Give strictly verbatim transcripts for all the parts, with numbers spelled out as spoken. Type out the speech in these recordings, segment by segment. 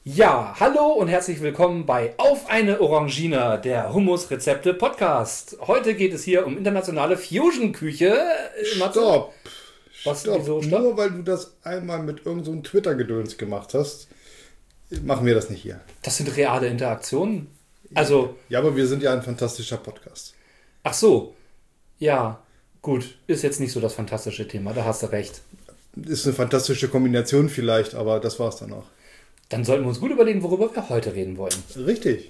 Ja, hallo und herzlich willkommen bei Auf eine Orangina, der Hummus-Rezepte-Podcast. Heute geht es hier um internationale Fusion-Küche. Stopp! Was, Stopp. wieso, stopp? Nur weil du das einmal mit irgendeinem so Twitter-Gedöns gemacht hast, machen wir das nicht hier. Das sind reale Interaktionen. Also, Ja, aber wir sind ja ein fantastischer Podcast. ach so. Ja, gut. Ist jetzt nicht so das fantastische Thema, da hast du recht. Ist eine fantastische Kombination vielleicht, aber das war's dann auch. Dann sollten wir uns gut überlegen, worüber wir heute reden wollen. Richtig.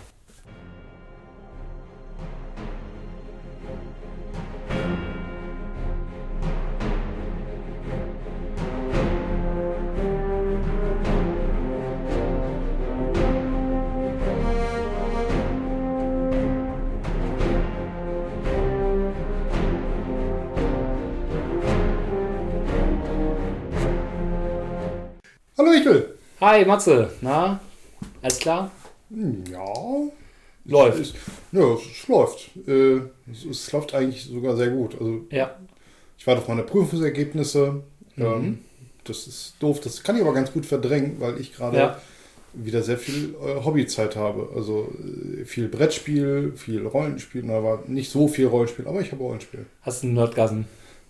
Hallo Ichel. Hi Matze, na? Alles klar? Ja. Läuft. Es, ja, es läuft. Äh, es, es läuft eigentlich sogar sehr gut. Also Ja. ich warte auf meine Prüfungsergebnisse. Mhm. Ähm, das ist doof. Das kann ich aber ganz gut verdrängen, weil ich gerade Ja. wieder sehr viel äh, Hobbyzeit habe. Also äh, viel Brettspiel, viel Rollenspiel. Na, war nicht so viel Rollenspiel, aber ich habe Rollenspiel. Hast du einen Nerdgasm?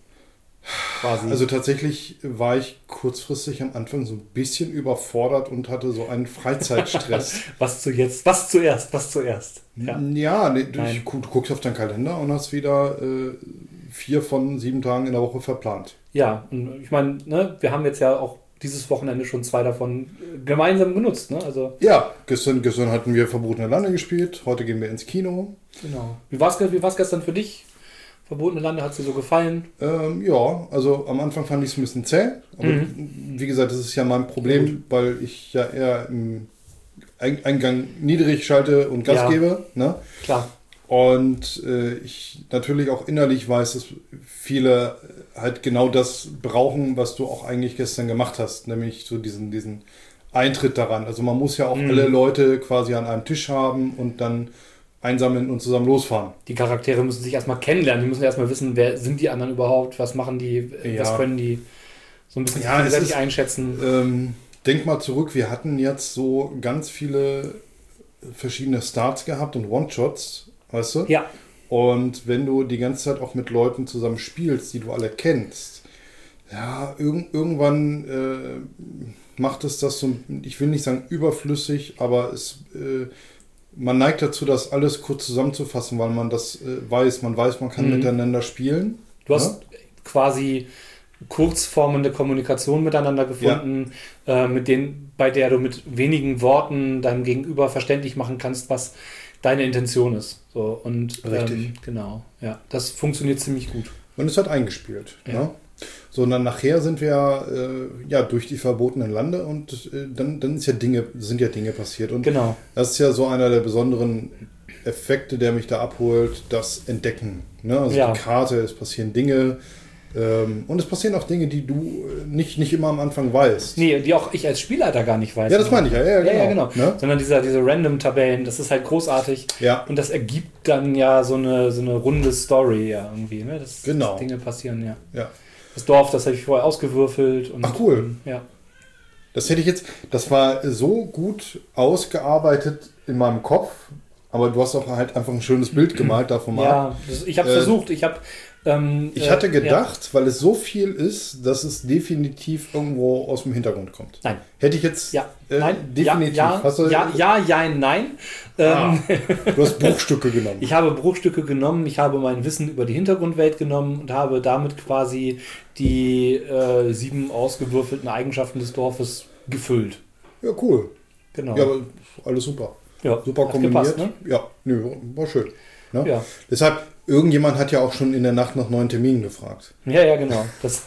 Quasi. Also tatsächlich war ich kurzfristig am Anfang so ein bisschen überfordert und hatte so einen Freizeitstress. was zu jetzt? Was zuerst? Was zuerst? Ja. Ja, nee, du, Nein. du guckst auf deinen Kalender und hast wieder äh, vier von sieben Tagen in der Woche verplant. Ja, und ich meine, ne, wir haben jetzt ja auch dieses Wochenende schon zwei davon äh, gemeinsam genutzt, ne? Also, Ja, gestern, gestern hatten wir Verbotene Lande gespielt, heute gehen wir ins Kino. genau. Wie war es wie war's gestern für dich? Verbotene Lande, hat es dir so gefallen? Ähm, ja, also am Anfang fand ich es ein bisschen zäh, aber Mhm. wie gesagt, das ist ja mein Problem, weil ich ja eher im Ein- Eingang niedrig schalte und Gas Ja. gebe. Ne? Klar. Und äh, ich natürlich auch innerlich weiß, dass viele halt genau das brauchen, was du auch eigentlich gestern gemacht hast, nämlich so diesen, diesen Eintritt daran. Also man muss ja auch Mhm. alle Leute quasi an einem Tisch haben und dann einsammeln und zusammen losfahren. Die Charaktere müssen sich erstmal kennenlernen. Die müssen erstmal wissen, wer sind die anderen überhaupt, was machen die, Ja. was können die. So ein bisschen Ja, es gegenseitig ist- einschätzen. Ähm, denk mal zurück, wir hatten jetzt so ganz viele verschiedene Starts gehabt und One-Shots, weißt du? Ja, Und wenn du die ganze Zeit auch mit Leuten zusammen spielst, die du alle kennst, ja, irg irgendwann äh, macht es das so, ich will nicht sagen überflüssig, aber es, äh, man neigt dazu, das alles kurz zusammenzufassen, weil man das äh, weiß. Man weiß, man kann Mhm. miteinander spielen. du hast quasi kurzformende Kommunikation miteinander gefunden, äh, mit denen, bei der du mit wenigen Worten deinem Gegenüber verständlich machen kannst, was deine Intention ist. So, und Richtig. Ähm, genau, ja, das funktioniert ziemlich gut. Und es hat eingespielt. Ja. Ne? So, und dann nachher sind wir äh, ja durch die verbotenen Lande und äh, dann, dann ist ja Dinge, sind ja Dinge passiert. Und Genau. das ist ja so einer der besonderen Effekte, der mich da abholt, das Entdecken. Ne? Also Ja. die Karte, es passieren Dinge. Ähm, und es passieren auch Dinge, die du äh, nicht, nicht immer am Anfang weißt. Nee, die auch ich als Spielleiter gar nicht weiß. Ja, das meine ich, ja, ja, Ja, ja, genau. genau. Ne? Sondern diese, diese Random-Tabellen, das ist halt großartig. Ja. Und das ergibt dann ja so eine, so eine runde Story ja irgendwie. Ne? Das, Genau. dass Dinge passieren, ja. Ja. Das Dorf, das habe ich vorher ausgewürfelt. Und, Ach, cool. ähm, Ja. Das hätte ich jetzt, das war so gut ausgearbeitet in meinem Kopf, aber du hast auch halt einfach ein schönes Bild gemalt davon mal. Ja, das, ich habe Äh, versucht. Ich habe. Ähm, Ich äh, hatte ja. gedacht, weil es so viel ist, dass es definitiv irgendwo aus dem Hintergrund kommt. Nein. Hätte ich jetzt Ja, äh, nein, definitiv. Ja, ja, Hast du, ja, ja, ja, nein. Ah, Ähm, du hast Bruchstücke genommen. Ich habe Bruchstücke genommen, ich habe mein Wissen über die Hintergrundwelt genommen und habe damit quasi die äh, sieben ausgewürfelten Eigenschaften des Dorfes gefüllt. Ja, cool. Genau. Ja, aber alles super. Ja, Super hat kombiniert. gepasst, ne? Ja, nö, war schön. Ne? Ja. Deshalb, irgendjemand hat ja auch schon in der Nacht nach neuen Terminen gefragt. Ja, ja, genau. Das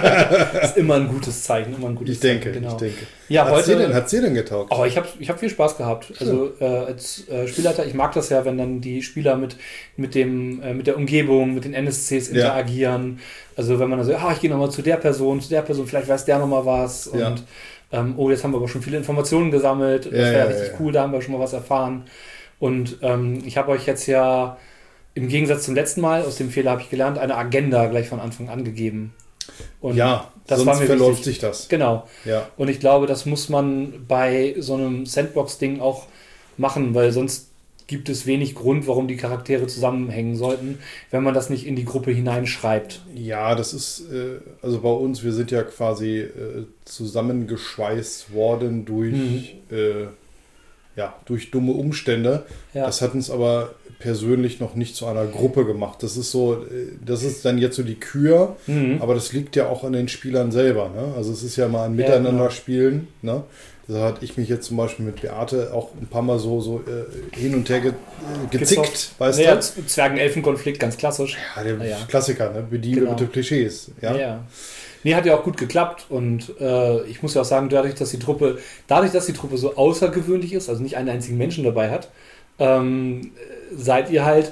ist immer ein gutes Zeichen. Immer ein gutes Ich denke, Zeichen, genau. ich denke. Ja, Hat's dir heute. denn, hat's dir denn getaugt? Oh, ich habe ich hab viel Spaß gehabt. Also äh, als äh, Spielleiter, ich mag das ja, wenn dann die Spieler mit, mit, dem, äh, mit der Umgebung, mit den N S Cs Ja. interagieren. Also wenn man dann so, ah, ich gehe nochmal zu der Person, zu der Person, vielleicht weiß der nochmal was. Und Ja. ähm, oh, jetzt haben wir aber schon viele Informationen gesammelt. Das Ja, wäre ja, ja, richtig ja. cool, da haben wir schon mal was erfahren. Und ähm, ich habe euch jetzt ja im Gegensatz zum letzten Mal, aus dem Fehler habe ich gelernt, eine Agenda gleich von Anfang an gegeben. Und ja, das sonst war mir verläuft wichtig. sich das. Genau. Ja. Und ich glaube, das muss man bei so einem Sandbox-Ding auch machen, weil sonst gibt es wenig Grund, warum die Charaktere zusammenhängen sollten, wenn man das nicht in die Gruppe hineinschreibt. Ja, das ist, äh, also bei uns, wir sind ja quasi äh, zusammengeschweißt worden durch, mhm. äh, ja, durch dumme Umstände. Ja. Das hat uns aber persönlich noch nicht zu einer Gruppe gemacht. Das ist so, äh, das ist dann jetzt so die Kür, mhm. aber das liegt ja auch an den Spielern selber. Ne? Also es ist ja mal ein Miteinander-Spielen, ne? Da hatte ich mich jetzt zum Beispiel mit Beate auch ein paar Mal so, so äh, hin und her ge, äh, gezickt, Gezockt. weißt naja, du? Zwergen-Elfen-Konflikt, ganz klassisch. Ja, der naja. Klassiker, ne? Bediene genau. bitte Klischees. Ja, naja. Nee, hat ja auch gut geklappt und äh, ich muss ja auch sagen, dadurch, dass die Truppe, dadurch, dass die Truppe so außergewöhnlich ist, also nicht einen einzigen Menschen dabei hat, ähm, seid ihr halt,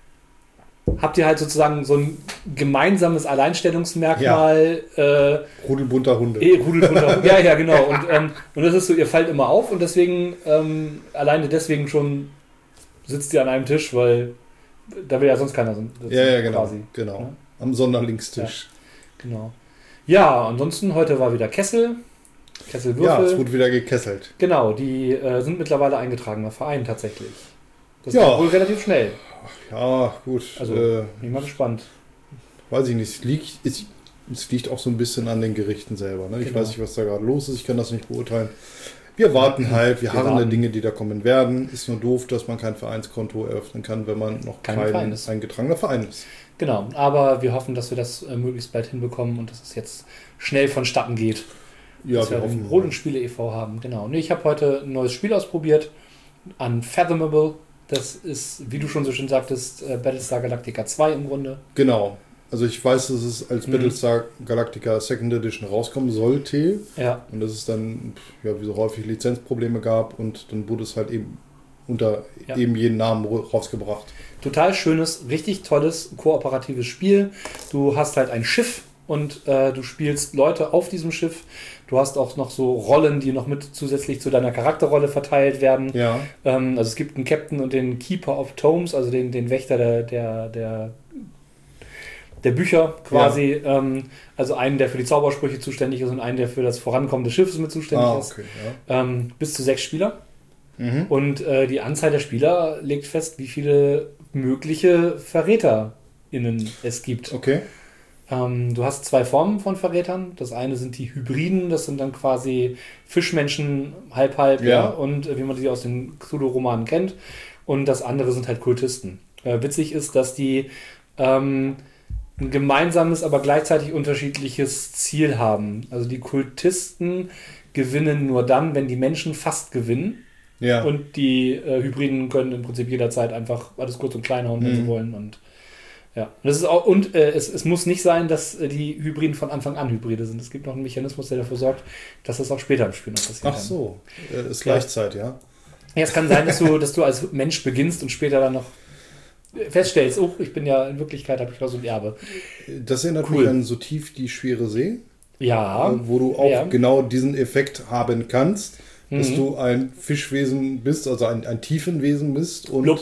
habt ihr halt sozusagen so ein gemeinsames Alleinstellungsmerkmal. Ja. Äh, Rudelbunter Hunde. Eh, Rudelbunter Hunde. Ja, ja, genau. Und, ähm, und das ist so, ihr fallt immer auf und deswegen, ähm, alleine deswegen schon sitzt ihr an einem Tisch, weil da will ja sonst keiner sitzen. Ja, ja, genau. Quasi. Genau. Ja? Am Sonderlingstisch. Ja, genau. Ja, ansonsten heute war wieder Kessel. Kesselwürfel. Ja, es wurde wieder gekesselt. Genau, die äh, sind mittlerweile eingetragener Verein tatsächlich. Das ja. geht wohl relativ schnell. Ja, gut. Also, äh, bin ich mal gespannt. Weiß ich nicht. Es liegt, es, es liegt auch so ein bisschen an den Gerichten selber. Ne? Ich genau. weiß nicht, was da gerade los ist. Ich kann das nicht beurteilen. Wir warten halt. Wir, wir harren der Dinge, die da kommen werden. Ist nur doof, dass man kein Vereinskonto eröffnen kann, wenn man noch kein, kein eingetragener Verein ist. Genau. Aber wir hoffen, dass wir das äh, möglichst bald hinbekommen und dass es jetzt schnell vonstatten geht. Ja, dass wir, wir hoffen. Rot- und Spiele e V haben. Genau. Nee, ich habe heute ein neues Spiel ausprobiert. Unfathomable. Das ist, wie du schon so schön sagtest, äh, Battlestar Galactica zwei im Grunde. Genau. Also ich weiß, dass es als mhm. Battlestar Galactica Second Edition rauskommen sollte. Ja. Und dass es dann, ja, wie so häufig Lizenzprobleme gab und dann wurde es halt eben unter ja. eben jeden Namen rausgebracht. Total schönes, richtig tolles, kooperatives Spiel. Du hast halt ein Schiff und äh, du spielst Leute auf diesem Schiff. Du hast auch noch so Rollen, die noch mit zusätzlich zu deiner Charakterrolle verteilt werden. Ja. Ähm, also es gibt einen Captain und den Keeper of Tomes, also den, den Wächter der, der, der, der Bücher quasi. Ja. Ähm, also einen, der für die Zaubersprüche zuständig ist und einen, der für das Vorankommen des Schiffes mit zuständig ah, ist. Okay, ja. ähm, bis zu sechs Spieler. Mhm. Und äh, die Anzahl der Spieler legt fest, wie viele mögliche VerräterInnen es gibt. Okay. Ähm, du hast zwei Formen von Verrätern. Das eine sind die Hybriden, das sind dann quasi Fischmenschen, halb, halb, ja, ja und äh, wie man die aus den Cthulhu-Romanen kennt. Und das andere sind halt Kultisten. Äh, witzig ist, dass die ähm, ein gemeinsames, aber gleichzeitig unterschiedliches Ziel haben. Also die Kultisten gewinnen nur dann, wenn die Menschen fast gewinnen. Ja. Und die äh, Hybriden können im Prinzip jederzeit einfach alles kurz und klein hauen, wenn mhm. sie wollen. Und ja, und, das ist auch, und äh, es, es muss nicht sein, dass äh, die Hybriden von Anfang an Hybride sind. Es gibt noch einen Mechanismus, der dafür sorgt, dass das auch später im Spiel noch passiert. Ach so, äh, ist Gleichzeit, ja. ja. Ja, es kann sein, dass du, dass du als Mensch beginnst und später dann noch feststellst, oh, ich bin ja in Wirklichkeit, habe ich auch so ein Erbe. Das erinnert cool. mich an So tief die schwere See. Ja. Wo du auch ja. genau diesen Effekt haben kannst, dass Mhm. du ein Fischwesen bist, also ein, ein Tiefenwesen bist und,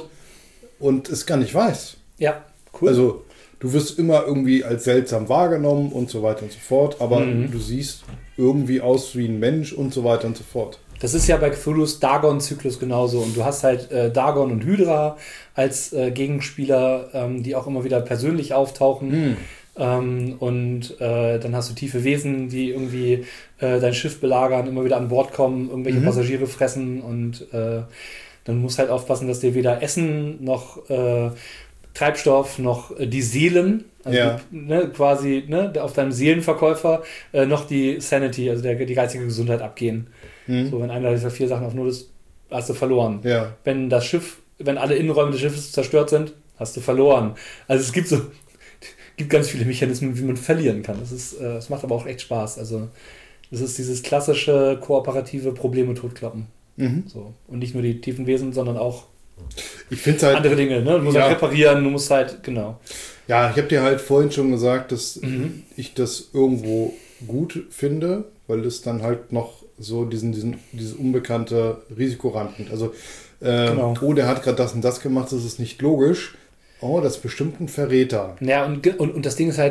und es gar nicht weißt. Ja, cool. Also du wirst immer irgendwie als seltsam wahrgenommen und so weiter und so fort, aber Mhm. du siehst irgendwie aus wie ein Mensch und so weiter und so fort. Das ist ja bei Cthulhu's Dagon-Zyklus genauso. Und du hast halt äh, Dagon und Hydra als äh, Gegenspieler, ähm, die auch immer wieder persönlich auftauchen. Mhm. Ähm, und äh, dann hast du tiefe Wesen, die irgendwie äh, dein Schiff belagern, immer wieder an Bord kommen, irgendwelche Mhm. Passagiere fressen. Und äh, dann musst halt aufpassen, dass dir weder Essen noch äh, Treibstoff noch äh, die Seelen, also Ja. die, ne, quasi ne, auf deinem Seelenverkäufer, äh, noch die Sanity, also der, die geistige Gesundheit abgehen. Mhm. So, wenn einer dieser vier Sachen auf Null ist, hast du verloren. Ja. Wenn das Schiff, wenn alle Innenräume des Schiffes zerstört sind, hast du verloren. Also es gibt so, gibt ganz viele Mechanismen, wie man verlieren kann. Das ist, äh, das macht aber auch echt Spaß. Also das ist dieses klassische kooperative Probleme totkloppen. Mhm. So. Und nicht nur die tiefen Wesen, sondern auch Ich finde halt, andere Dinge. Ne? Du musst ja. halt reparieren, du musst halt, genau. ja, ich habe dir halt vorhin schon gesagt, dass Mhm. ich das irgendwo gut finde, weil es dann halt noch so diesen, diesen dieses unbekannte Risiko ranbringt. Also, äh, Genau. oh, der hat gerade das und das gemacht, das ist nicht logisch. Oh, das ist bestimmt ein Verräter. Ja, und, ge- und, und das Ding ist halt,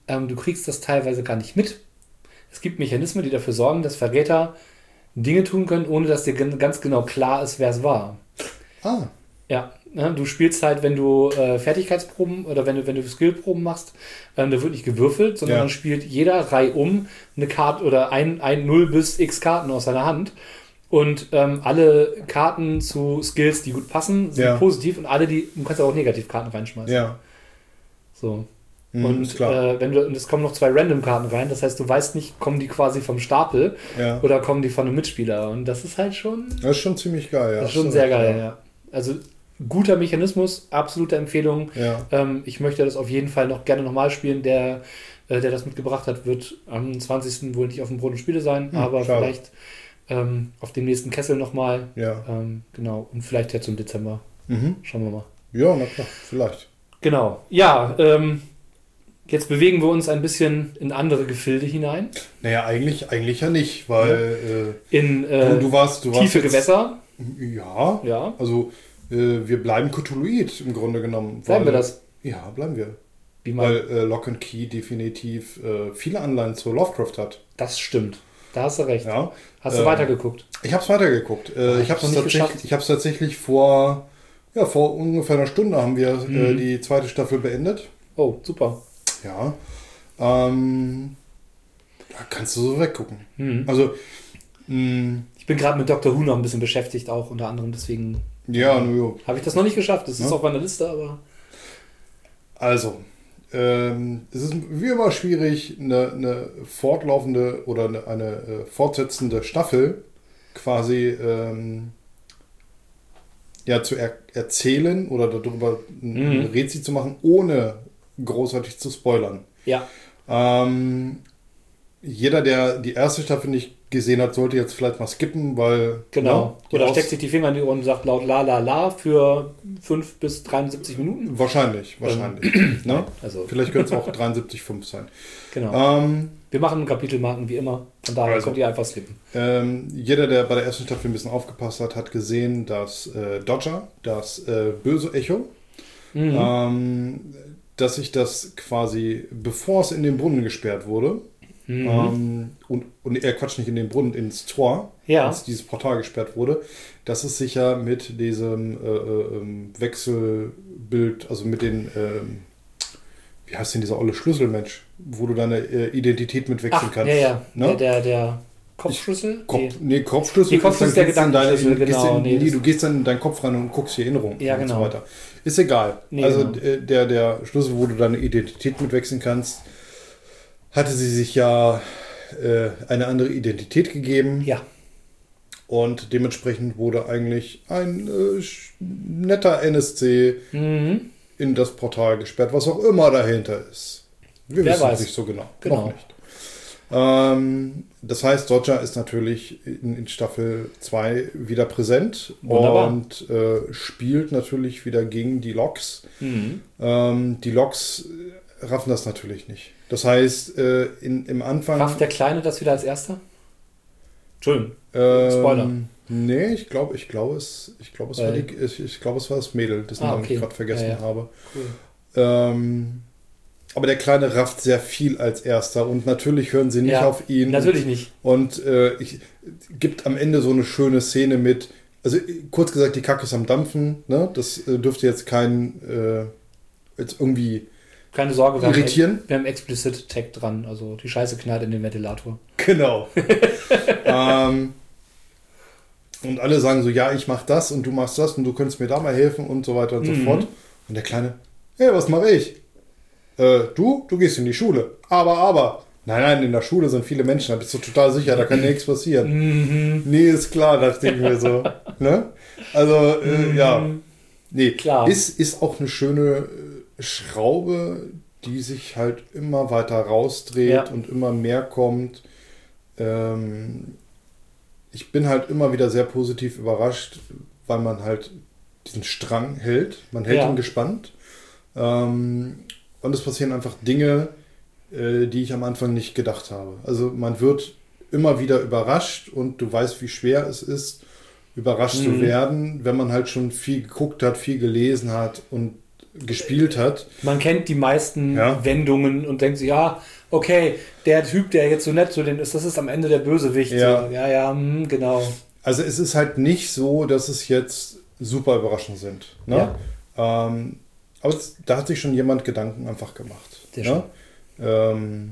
ähm, du kriegst das teilweise gar nicht mit. Es gibt Mechanismen, die dafür sorgen, dass Verräter Dinge tun können, ohne dass dir ganz genau klar ist, wer es war. Ah. Ja, ne, du spielst halt, wenn du äh, Fertigkeitsproben oder wenn du, wenn du Skillproben machst, ähm, da wird nicht gewürfelt, sondern Ja. dann spielt jeder reihum eine Karte oder ein, ein null bis x Karten aus seiner Hand. Und ähm, alle Karten zu Skills, die gut passen, sind Ja. positiv und alle, die, du kannst auch Negativkarten reinschmeißen. Ja. So. Mhm, Und, ist klar. äh, wenn du, und es kommen noch zwei Random-Karten rein, das heißt, du weißt nicht, kommen die quasi vom Stapel Ja. oder kommen die von einem Mitspieler. Und das ist halt schon, Das ist schon ziemlich geil, ja. das ist schon sehr geil, ja. Also guter Mechanismus, absolute Empfehlung. Ja. Ähm, ich möchte das auf jeden Fall noch gerne nochmal spielen. Der, äh, der das mitgebracht hat, wird am zwanzigsten wohl nicht auf dem Brot und Spiele sein, Hm, aber schade. vielleicht ähm, auf dem nächsten Kessel nochmal. Ja. Ähm, genau, und vielleicht jetzt im Dezember. Mhm. Schauen wir mal. Ja, na klar, vielleicht. Genau. Ja, ähm, jetzt bewegen wir uns ein bisschen in andere Gefilde hinein. Naja, eigentlich, eigentlich ja nicht, weil In äh, äh, du, du warst, du warst tiefe jetzt- Gewässer. Ja, Ja. also äh, wir bleiben Cthulhuid im Grunde genommen. Bleiben weil- wir das? Ja, bleiben wir. Wie man, Weil äh, Lock and Key definitiv äh, viele Anleihen zu Lovecraft hat. das stimmt. Da hast du recht. Ja. Hast du Ähm, weitergeguckt? Ich habe es weitergeguckt. Äh, Ah, ich ich habe hab's es noch nicht geschafft. tatsächlich, ich hab's tatsächlich vor, ja, vor ungefähr einer Stunde haben wir äh, Mhm. die zweite Staffel beendet. Oh, super. Ja. Ähm, da kannst du so weggucken. Mhm. Also, mh, Ich bin gerade mit Doctor Who noch ein bisschen beschäftigt, auch unter anderem. Deswegen ja, nur habe ich das noch nicht geschafft. Das ist Ja. auf meiner Liste, aber. Also, ähm, es ist wie immer schwierig, eine, eine fortlaufende oder eine, eine äh, fortsetzende Staffel quasi ähm, ja, zu er erzählen oder darüber ein Mhm. Rätsel zu machen, ohne großartig zu spoilern. Ja. Ähm, jeder, der die erste Staffel nicht gesehen hat, sollte jetzt vielleicht mal skippen, weil Genau. ne, die Oder Aus- steckt sich die Finger in die Ohren und sagt laut la la la für fünf bis dreiundsiebzig Minuten. wahrscheinlich, wahrscheinlich. ne? Also, Vielleicht könnte es auch dreiundsiebzig Komma fünf sein. genau. Ähm, Wir machen Kapitelmarken wie immer. Von daher Also. könnt ihr einfach skippen. Ähm, jeder, der bei der ersten Staffel ein bisschen aufgepasst hat, hat gesehen, dass äh, Dodger, das äh, böse Echo, Mhm. ähm, dass sich das quasi, bevor es in den Brunnen gesperrt wurde, Mhm. ähm, und, und er Quatsch, nicht in den Brunnen, ins Tor, Ja. als dieses Portal gesperrt wurde, dass es sich ja mit diesem äh, äh, ähm, Wechselbild, also mit den, ähm, wie heißt denn dieser olle Schlüsselmensch, wo du deine äh, Identität mit wechseln Ach, kannst. ja, ja. Ne? Der, der, der Kopfschlüssel? Kopf, Nee. nee, Kopfschlüssel. Die Kopfschlüssel dann ist der gehst du in deine- Gedankenschlüssel, gehst genau, in- nee, nee, das- du gehst dann in deinen Kopf rein und guckst die Erinnerung Ja, und genau. so weiter. Ist egal. Nee, also genau. äh, der, der Schlüssel, wo du deine Identität mit wechseln kannst, hatte sie sich ja äh, eine andere Identität gegeben. Ja. Und dementsprechend wurde eigentlich ein äh, sch- netter N S C Mhm. in das Portal gesperrt, was auch immer dahinter ist. Wir Wer wissen weiß. es nicht so genau. Genau. Noch nicht. Ähm, das heißt, Dodger ist natürlich in, in Staffel zwei wieder präsent Wunderbar. und äh, spielt natürlich wieder gegen die Loks. Mhm. Ähm, die Loks äh, raffen das natürlich nicht. Das heißt, äh, in, im Anfang... Rafft der Kleine das wieder als Erster? Entschuldigung. ähm, Spoiler. Nee, ich glaube, ich glaube es, ich glaube es war Weil- die, ich, ich glaube es war das Mädel, dessen Ah, Namen okay. ich gerade vergessen Ja, ja. habe. Cool. Ähm, aber der Kleine rafft sehr viel als Erster und natürlich hören sie nicht Ja, auf ihn. Natürlich nicht. Und äh, ich, gibt am Ende so eine schöne Szene mit, also äh, kurz gesagt, die Kacke ist am Dampfen, ne? Das äh, dürfte jetzt kein, äh, jetzt irgendwie Keine Sorge, wir haben, irritieren. wir haben Explicit Tag dran. Also die Scheiße knallt in den Ventilator. Genau. ähm, und alle sagen so, ja, ich mach das und du machst das und du könntest mir da mal helfen und so weiter und so Mhm. fort. Und der Kleine, hey, was mache ich? Äh, du? Du gehst in die Schule. Aber, aber. Nein, nein, in der Schule sind viele Menschen, da bist du total sicher, da kann nichts passieren. Mhm. Nee, ist klar, dachte ich mir so. Ne? Also, äh, ja. Nee, Klar. Ist, ist auch eine schöne äh, Schraube, die sich halt immer weiter rausdreht Ja. und immer mehr kommt. Ähm, ich bin halt immer wieder sehr positiv überrascht, weil man halt diesen Strang hält. Man hält Ja. ihn gespannt. Ähm, und es passieren einfach Dinge, äh, die ich am Anfang nicht gedacht habe. Also man wird immer wieder überrascht und du weißt, wie schwer es ist, überrascht zu Mhm. werden, wenn man halt schon viel geguckt hat, viel gelesen hat und gespielt hat. Man kennt die meisten ja. Wendungen und denkt sich, ja, okay, der Typ, der jetzt so nett zu denen ist, das ist am Ende der Bösewicht. Ja, so, ja, ja hm, genau. Also es ist halt nicht so, dass es jetzt super Überraschungen sind. Ne? Ja. Ähm, aber es, da hat sich schon jemand Gedanken einfach gemacht. Sehr ne? ähm,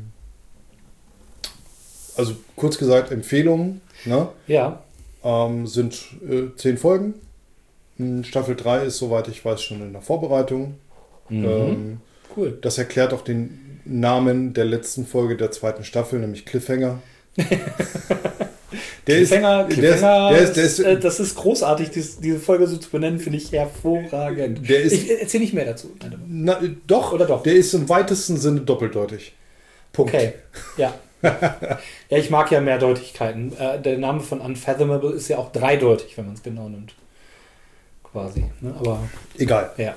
also kurz gesagt, Empfehlungen. Ne? Ja. Ähm, sind äh, zehn Folgen. Staffel drei ist, soweit ich weiß, schon in der Vorbereitung. Mhm. Ähm, cool. Das erklärt auch den Namen der letzten Folge der zweiten Staffel, nämlich Cliffhanger. Der Cliffhanger, ist, Cliffhanger der ist, der ist, ist, äh, das ist großartig, dies, diese Folge so zu benennen, finde ich hervorragend. Der ist, ich erzähle nicht mehr dazu. Na, doch, oder doch? Der ist im weitesten Sinne doppeldeutig. Punkt. Okay, ja. Ja, ich mag ja Mehrdeutigkeiten. Äh, der Name von Unfathomable ist ja auch dreideutig, wenn man es genau nimmt. Quasi. Ne? Aber egal. Ja.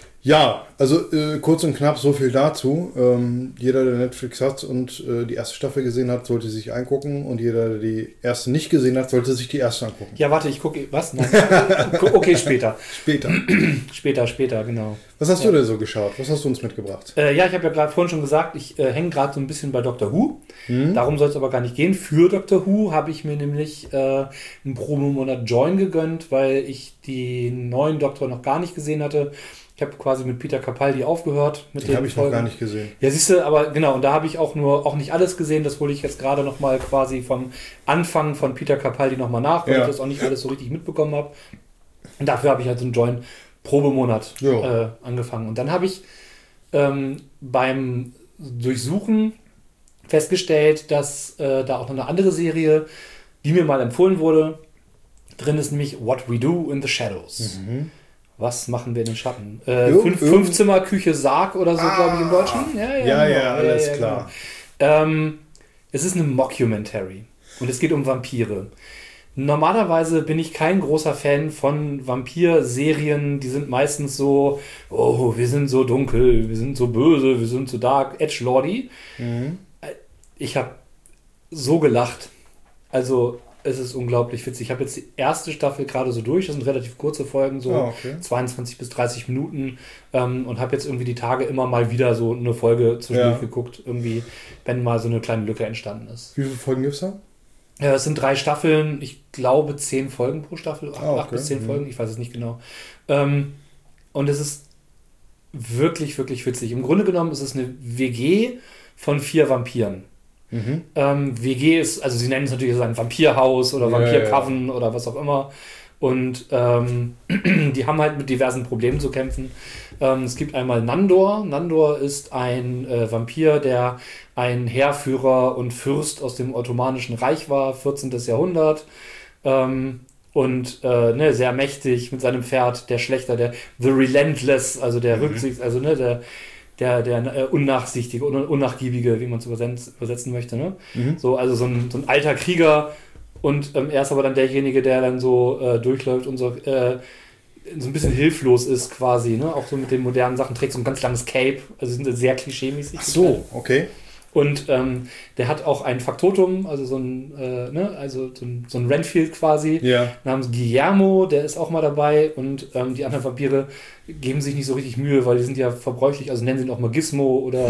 Ja, also äh, kurz und knapp so viel dazu. Ähm, jeder, der Netflix hat und äh, die erste Staffel gesehen hat, sollte sich angucken. Und jeder, der die erste nicht gesehen hat, sollte sich die erste angucken. Ja, warte, ich gucke. Was? Nein. Okay, später. Später. später, später, genau. Was hast ja. du denn so geschaut? Was hast du uns mitgebracht? Äh, ja, ich habe ja gerade vorhin schon gesagt, ich äh, hänge gerade so ein bisschen bei Doctor Who. Hm? Darum soll es aber gar nicht gehen. Für Doctor Who habe ich mir nämlich äh, einen Promo-Monat Join gegönnt, weil ich den neuen Doktor noch gar nicht gesehen hatte. Ich habe quasi mit Peter Capaldi aufgehört. Mit den habe ich Folgen. noch gar nicht gesehen. Ja, siehst du, aber genau, und da habe ich auch nur, auch nicht alles gesehen. Das hole ich jetzt gerade nochmal quasi vom Anfang von Peter Capaldi nochmal nach, weil ja. ich das auch nicht alles so richtig mitbekommen habe. Und dafür habe ich halt so einen Join-Probemonat äh, angefangen. Und dann habe ich ähm, beim Durchsuchen festgestellt, dass äh, da auch noch eine andere Serie, die mir mal empfohlen wurde, drin ist, nämlich What We Do in the Shadows. Mhm. Was machen wir in den Schatten? Äh, jo, fünf, fünf Zimmer, Küche, Sarg oder so, ah, glaube ich, im Deutschen. Ja, ja, ja, ja alles ja, ja, klar. Genau. Ähm, es ist eine Mockumentary und es geht um Vampire. Normalerweise bin ich kein großer Fan von Vampir-Serien. Die sind meistens so, oh, wir sind so dunkel, wir sind so böse, wir sind so dark, edgelordy. Mhm. Ich habe so gelacht. Also es ist unglaublich witzig. Ich habe jetzt die erste Staffel gerade so durch. Das sind relativ kurze Folgen, so oh, okay. zweiundzwanzig bis dreißig Minuten. Ähm, und habe jetzt irgendwie die Tage immer mal wieder so eine Folge zwischendurch ja. geguckt. Irgendwie, wenn mal so eine kleine Lücke entstanden ist. Wie viele Folgen gibt es da? Ja, es sind drei Staffeln. Ich glaube zehn Folgen pro Staffel. Acht, oh, okay. acht bis zehn mhm. Folgen. Ich weiß es nicht genau. Ähm, und es ist wirklich, wirklich witzig. Im Grunde genommen ist es eine W G von vier Vampiren. Mhm. Ähm, W G ist, also sie nennen es natürlich so ein Vampirhaus oder Vampircoven ja, ja. oder was auch immer. Und ähm, die haben halt mit diversen Problemen zu kämpfen. Ähm, es gibt einmal Nandor. Nandor ist ein äh, Vampir, der ein Heerführer und Fürst aus dem Ottomanischen Reich war, vierzehnten Jahrhundert. Ähm, und äh, ne, sehr mächtig mit seinem Pferd, der Schlechter, der The Relentless, also der mhm. Rücksichts, also ne, der der, der äh, unnachsichtige, un, unnachgiebige, wie man es übersetzen, übersetzen möchte. Ne? Mhm. So, also so ein, so ein alter Krieger und ähm, er ist aber dann derjenige, der dann so äh, durchläuft und so, äh, so ein bisschen hilflos ist quasi. Ne? Auch so mit den modernen Sachen, trägt so ein ganz langes Cape, also sind sehr klischee-mäßig. Ach so, okay. Und ähm, der hat auch ein Faktotum, also so ein, äh, ne, also so ein, so ein Renfield quasi, ja. namens Guillermo, der ist auch mal dabei und ähm, die anderen Vampire geben sich nicht so richtig Mühe, weil die sind ja verbräuchlich, also nennen sie ihn auch mal Gizmo oder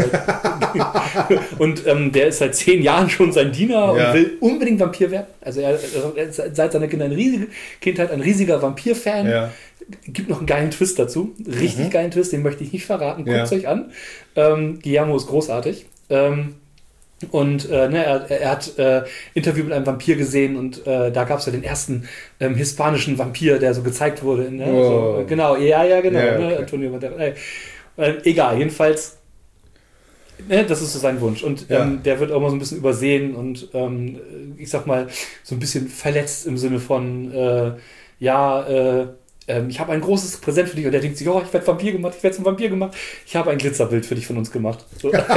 und ähm, der ist seit zehn Jahren schon sein Diener ja. und will unbedingt Vampir werden. Also er, er ist seit seiner Kinder ein riesige, Kindheit ein riesiger Vampir-Fan. Ja. Gibt noch einen geilen Twist dazu, richtig mhm. geilen Twist, den möchte ich nicht verraten, guckt es ja. euch an. Ähm, Guillermo ist großartig. Ähm, und äh, ne, er, er hat äh, Interview mit einem Vampir gesehen und äh, da gab es ja den ersten ähm, hispanischen Vampir, der so gezeigt wurde. Ne? Oh. So, äh, genau, ja, ja, genau. Ja, ne? okay. Antonio äh, äh, egal, jedenfalls, ne, das ist so sein Wunsch. Und ja. ähm, der wird auch mal so ein bisschen übersehen und ähm, ich sag mal, so ein bisschen verletzt im Sinne von, äh, ja, äh, ich habe ein großes Präsent für dich und der denkt sich, oh, ich werde Vampir gemacht, ich werde zum Vampir gemacht. Ich habe ein Glitzerbild für dich von uns gemacht. So. Halt,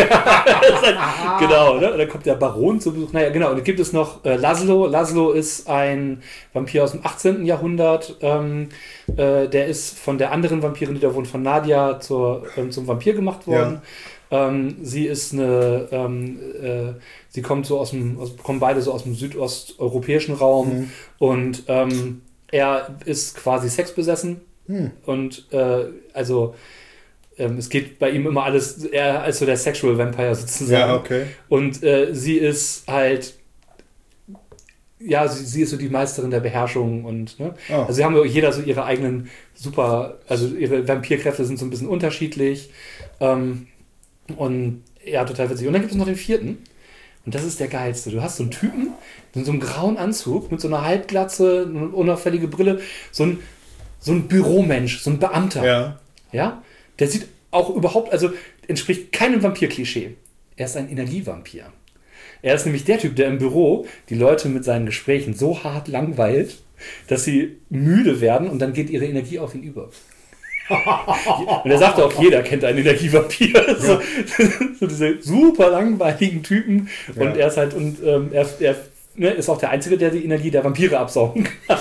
genau, ne? Und dann kommt der Baron zu Besuch. Naja, genau, und dann gibt es noch äh, Laszlo. Laszlo ist ein Vampir aus dem achtzehnten Jahrhundert. Ähm, äh, der ist von der anderen Vampirin, die da wohnt, von Nadia zur, ähm, zum Vampir gemacht worden. Ja. Ähm, sie ist eine, ähm, äh, sie kommt so aus dem, aus, kommen beide so aus dem südosteuropäischen Raum mhm. und ähm, er ist quasi sexbesessen hm. und äh, also ähm, es geht bei ihm immer alles eher als so der Sexual Vampire sozusagen. Ja, okay. Und äh, sie ist halt, ja, sie, sie ist so die Meisterin der Beherrschung und, ne? Oh. Also sie haben ja jeder so ihre eigenen super, also ihre Vampirkräfte sind so ein bisschen unterschiedlich. Ähm, und ja, total witzig. Und dann gibt es noch den vierten. Und das ist der geilste. Du hast so einen Typen in so einem grauen Anzug mit so einer Halbglatze, eine unauffällige Brille, so ein, so ein Büromensch, so ein Beamter. Ja. Ja? Der sieht auch überhaupt, also entspricht keinem Vampir-Klischee. Er ist ein Energievampir. Er ist nämlich der Typ, der im Büro die Leute mit seinen Gesprächen so hart langweilt, dass sie müde werden und dann geht ihre Energie auf ihn über. Und er sagte auch, jeder kennt einen Energievampir. Ja. So, so diese super langweiligen Typen. Und ja. er ist halt, und ähm, er, er ne, ist auch der Einzige, der die Energie der Vampire absaugen kann.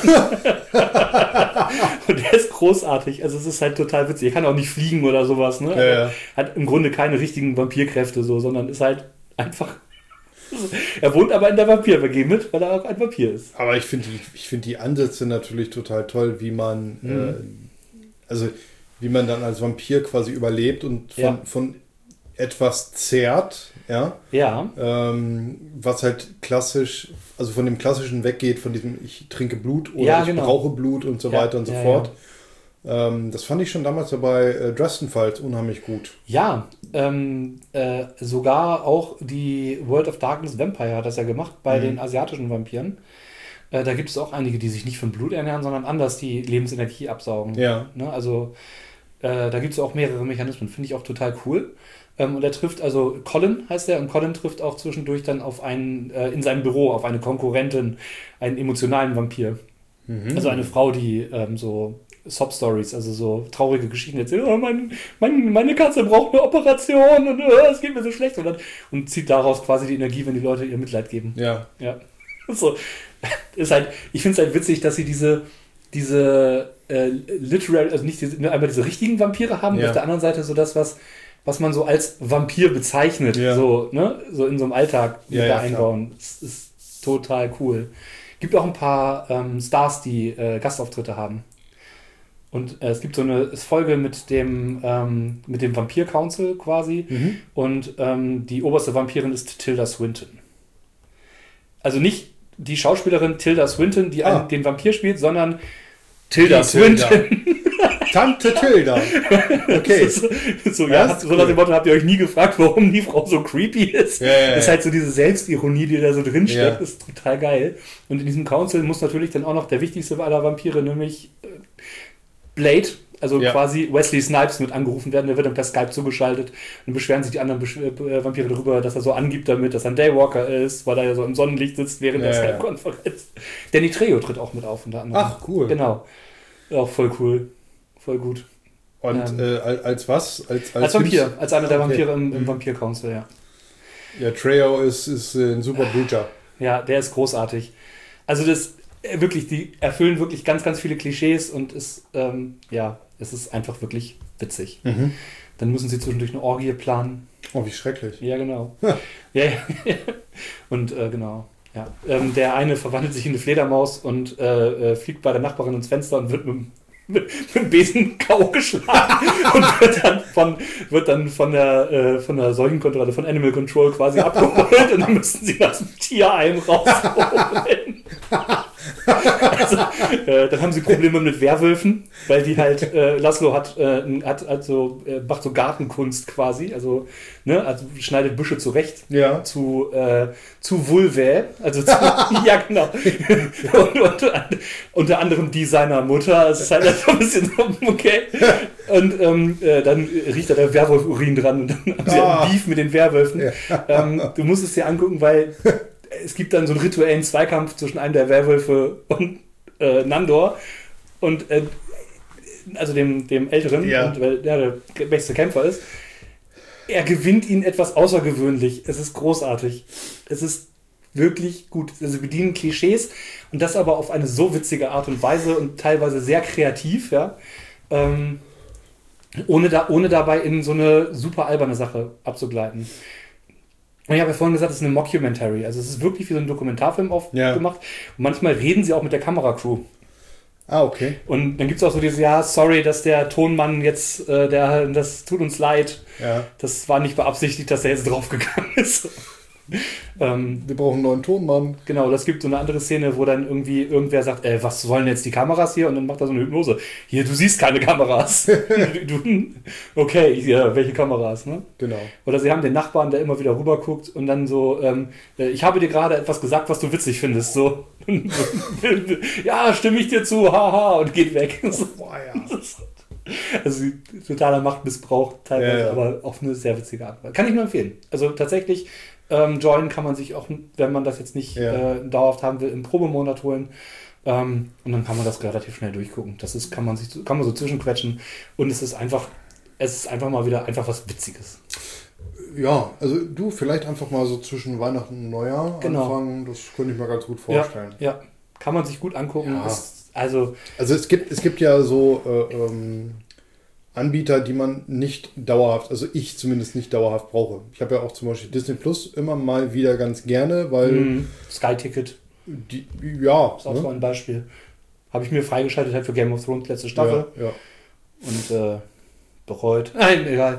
Und er ist großartig. Also es ist halt total witzig. Er kann auch nicht fliegen oder sowas. Ne? Ja, ja. Hat im Grunde keine richtigen Vampirkräfte, so, sondern ist halt einfach. Er wohnt aber in der Vampir-W G mit, weil er auch ein Vampir ist. Aber ich finde die, ich find die Ansätze natürlich total toll, wie man mhm. äh, also wie man dann als Vampir quasi überlebt und von, ja. von etwas zehrt, ja, ja. Ähm, was halt klassisch, also von dem Klassischen weggeht, von diesem ich trinke Blut oder ja, ich genau. brauche Blut und so ja, weiter und so ja, fort. Ja. Ähm, das fand ich schon damals ja bei äh, Dresden Files unheimlich gut. Ja, ähm, äh, sogar auch die World of Darkness Vampire hat das ja gemacht bei mhm. den asiatischen Vampiren. Äh, da gibt es auch einige, die sich nicht von Blut ernähren, sondern anders die Lebensenergie absaugen. Ja. Ne? Also äh, da gibt es auch mehrere Mechanismen, finde ich auch total cool. Ähm, und er trifft, also Colin heißt er, und Colin trifft auch zwischendurch dann auf einen, äh, in seinem Büro, auf eine Konkurrentin, einen emotionalen Vampir. Mhm. Also eine Frau, die ähm, so Sob-Stories, also so traurige Geschichten erzählt, oh, mein, mein, meine Katze braucht eine Operation und oh, es geht mir so schlecht. Und, dann, und zieht daraus quasi die Energie, wenn die Leute ihr Mitleid geben. Ja. Ja. So. Ist halt, ich finde es halt witzig, dass sie diese, diese äh, literary, also nicht diese, einmal diese richtigen Vampire haben, ja. und auf der anderen Seite so das, was, was man so als Vampir bezeichnet, ja. so, ne? So in so einem Alltag mit ja, da ja, einbauen. Das ist total cool. Gibt auch ein paar ähm, Stars, die äh, Gastauftritte haben. Und äh, es gibt so eine Folge mit dem, ähm, mit dem Vampir-Council quasi. Mhm. Und ähm, die oberste Vampirin ist Tilda Swinton. Also nicht die Schauspielerin Tilda Swinton, die ah. einen, den Vampir spielt, sondern Tilda die Swinton. Tilda. Tante Tilda. Okay. so, so, ja, habt, so nach dem Motto, habt ihr euch nie gefragt, warum die Frau so creepy ist? Ja, ja, das ist halt so diese Selbstironie, die da so drin steckt, ja. ist total geil. Und in diesem Council muss natürlich dann auch noch der wichtigste aller Vampire, nämlich äh, Blade, also ja. quasi Wesley Snipes mit angerufen werden, der wird dann per Skype zugeschaltet und beschweren sich die anderen Besch- äh, Vampire darüber, dass er so angibt damit, dass er ein Daywalker ist, weil er ja so im Sonnenlicht sitzt während ja, der ja. Skype-Konferenz. Danny Trejo tritt auch mit auf unter anderem. Ach, cool. Genau. Auch voll cool. Voll gut. Und ähm, äh, als was? Als, als, als Vampir, als einer der okay. Vampire im, im mhm. Vampir-Council, ja. Ja, Trejo ist, ist ein super Bluter. Ja, der ist großartig. Also das wirklich, die erfüllen wirklich ganz, ganz viele Klischees und ist, ähm, ja, es ist einfach wirklich witzig. Mhm. Dann müssen sie zwischendurch eine Orgie planen. Oh, wie schrecklich. Ja, genau. ja, ja. Und äh, genau. Ja. Ähm, der eine verwandelt sich in eine Fledermaus und äh, äh, fliegt bei der Nachbarin ins Fenster und wird mit, mit, mit dem Besen K O geschlagen und wird dann von, wird dann von der, äh, von der Seuchenkontrolle, von Animal Control quasi abgeholt und dann müssen sie aus dem Tierheim rausholen. Also, äh, dann haben sie Probleme mit Werwölfen, weil die halt, äh, Laszlo hat, äh, hat also, äh, macht so Gartenkunst quasi, also, ne, also schneidet Büsche zurecht ja. zu, äh, zu Vulvae, also zu, ja genau, und, und, unter anderem die seiner Mutter, es ist halt so ein bisschen so, okay, und ähm, äh, dann riecht da der Werwolf-Urin dran und dann haben sie ah. einen Beef mit den Werwölfen. Ja. Ähm, du musst es dir angucken, weil es gibt dann so einen rituellen Zweikampf zwischen einem der Werwölfe und äh, Nandor und äh, also dem, dem Älteren, ja. und, weil der der beste Kämpfer ist. Er gewinnt ihn etwas außergewöhnlich. Es ist großartig. Es ist wirklich gut. Also bedienen Klischees und das aber auf eine so witzige Art und Weise und teilweise sehr kreativ, ja. Ähm, ohne, da, ohne dabei in so eine super alberne Sache abzugleiten. Und ich habe ja vorhin gesagt, es ist eine Mockumentary. Also es ist wirklich wie so ein Dokumentarfilm aufgemacht. Ja. Und manchmal reden sie auch mit der Kameracrew. Ah, okay. Und dann gibt es auch so dieses, ja, sorry, dass der Tonmann jetzt, äh, der, das tut uns leid. Ja. Das war nicht beabsichtigt, dass er jetzt draufgegangen ist. ähm, Wir brauchen einen neuen Tonmann. genau, das gibt so eine andere Szene, wo dann irgendwie irgendwer sagt, äh, was sollen jetzt die Kameras hier? Und dann macht er so eine Hypnose. Hier, du siehst keine Kameras. du, okay, ja, welche Kameras, ne? Genau. Oder sie haben den Nachbarn, der immer wieder rüber guckt und dann so, ähm, äh, ich habe dir gerade etwas gesagt, was du witzig findest. So. Ja, stimme ich dir zu, haha, und geht weg. Boah, ja. Also totaler Machtmissbrauch teilweise, Ja, ja. aber auf eine sehr witzige Art. Kann ich nur empfehlen. Also tatsächlich, ähm, Join kann man sich auch, wenn man das jetzt nicht Ja. äh, dauerhaft haben will, im Probemonat holen. Ähm, und dann kann man das relativ schnell durchgucken. Das ist, kann man sich, kann man so zwischenquetschen und es ist einfach, es ist einfach mal wieder einfach was Witziges. Ja, also du, vielleicht einfach mal so zwischen Weihnachten und Neujahr Genau. anfangen, das könnte ich mir ganz gut vorstellen. Ja, ja. Kann man sich gut angucken. Ja. Ist, also, Also es gibt, es gibt ja so äh, ähm, Anbieter, die man nicht dauerhaft, also ich zumindest nicht dauerhaft brauche. Ich habe ja auch zum Beispiel Disney Plus immer mal wieder ganz gerne, weil mh, Sky-Ticket die, ja, ist auch ne? so ein Beispiel. Habe ich mir freigeschaltet halt für Game of Thrones letzte Staffel Ja, ja. und äh, bereut. Nein, egal.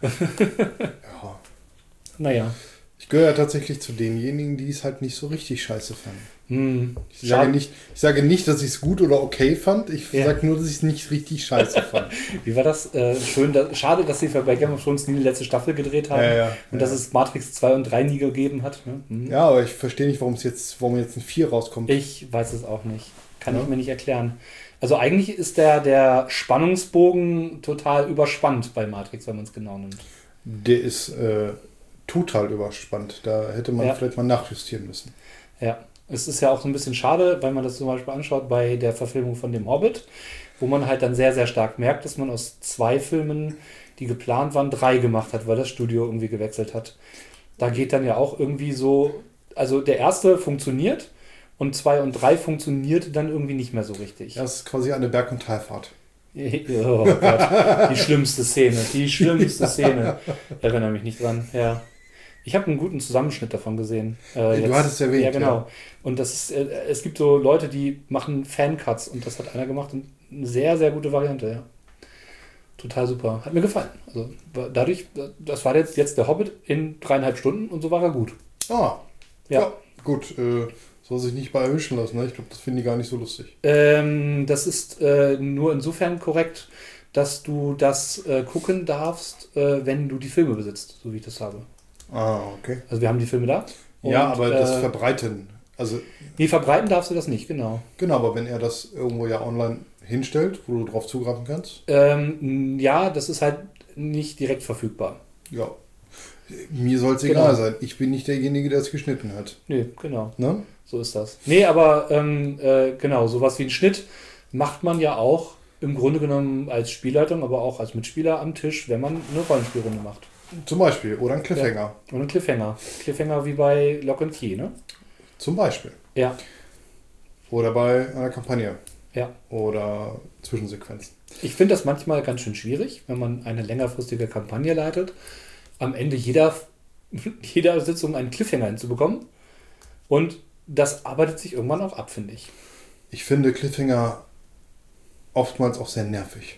Ja. Naja. Ich gehöre ja tatsächlich zu denjenigen, die es halt nicht so richtig scheiße fanden. Hm. Ich sage nicht, ich sage nicht, dass ich es gut oder okay fand. Ich Ja. sage nur, dass ich es nicht richtig scheiße fand. Wie war das? Äh, schön, da, schade, dass sie bei Game of Thrones nie die letzte Staffel gedreht haben Ja, ja, und ja. dass es Matrix zwei und drei nie gegeben hat. Ne? Hm. Ja, aber ich verstehe nicht, warum es jetzt, warum jetzt ein vier rauskommt. Ich weiß es auch nicht. Kann Ja. ich mir nicht erklären. Also eigentlich ist der, der Spannungsbogen total überspannt bei Matrix, wenn man es genau nimmt. Der ist äh, total überspannt. Da hätte man Ja. vielleicht mal nachjustieren müssen. Ja, es ist ja auch so ein bisschen schade, weil man das zum Beispiel anschaut bei der Verfilmung von dem Hobbit, wo man halt dann sehr, sehr stark merkt, dass man aus zwei Filmen, die geplant waren, drei gemacht hat, weil das Studio irgendwie gewechselt hat. Da geht dann ja auch irgendwie so, also der erste funktioniert und zwei und drei funktioniert dann irgendwie nicht mehr so richtig. Das ist quasi eine Berg- und Talfahrt. Oh Gott, die schlimmste Szene, die schlimmste Szene. Erinnere mich nicht dran, ja. Ich habe einen guten Zusammenschnitt davon gesehen. Äh, Du jetzt. hattest erwähnt, Ja, genau. ja. Und das ist, äh, es gibt so Leute, die machen Fancuts und das hat einer gemacht und eine sehr, sehr gute Variante, ja. Total super. Hat mir gefallen. Also war dadurch, das war jetzt, jetzt der Hobbit in dreieinhalb Stunden und so war er gut. Ah, Ja. ja. Gut, äh, soll sich nicht bei erwischen lassen. Ne? Ich glaube, das finden die gar nicht so lustig. Ähm, das ist äh, nur insofern korrekt, dass du das äh, gucken darfst, äh, wenn du die Filme besitzt, so wie ich das habe. Ah, okay. Also wir haben die Filme da. ja, und, aber das äh, Verbreiten. Also, Nee, verbreiten darfst du das nicht, genau. genau, aber wenn er das irgendwo ja online hinstellt, wo du drauf zugreifen kannst, Ähm, ja, das ist halt nicht direkt verfügbar. ja. Mir soll es Genau. egal sein. Ich bin nicht derjenige, der es geschnitten hat. Nee, genau. Ne? So ist das. Nee, aber ähm, äh, genau, sowas wie ein Schnitt macht man ja auch im Grunde genommen als Spielleitung, aber auch als Mitspieler am Tisch, wenn man eine Rollenspielrunde macht. Zum Beispiel. Oder ein Cliffhanger. Und ein Cliffhanger. Cliffhanger wie bei Lock and Key, ne? Zum Beispiel. Ja. Oder bei einer Kampagne. Ja. Oder Zwischensequenzen. Ich finde das manchmal ganz schön schwierig, wenn man eine längerfristige Kampagne leitet, am Ende jeder, jeder Sitzung einen Cliffhanger hinzubekommen. Und das arbeitet sich irgendwann auch ab, finde ich. Ich finde Cliffhanger oftmals auch sehr nervig.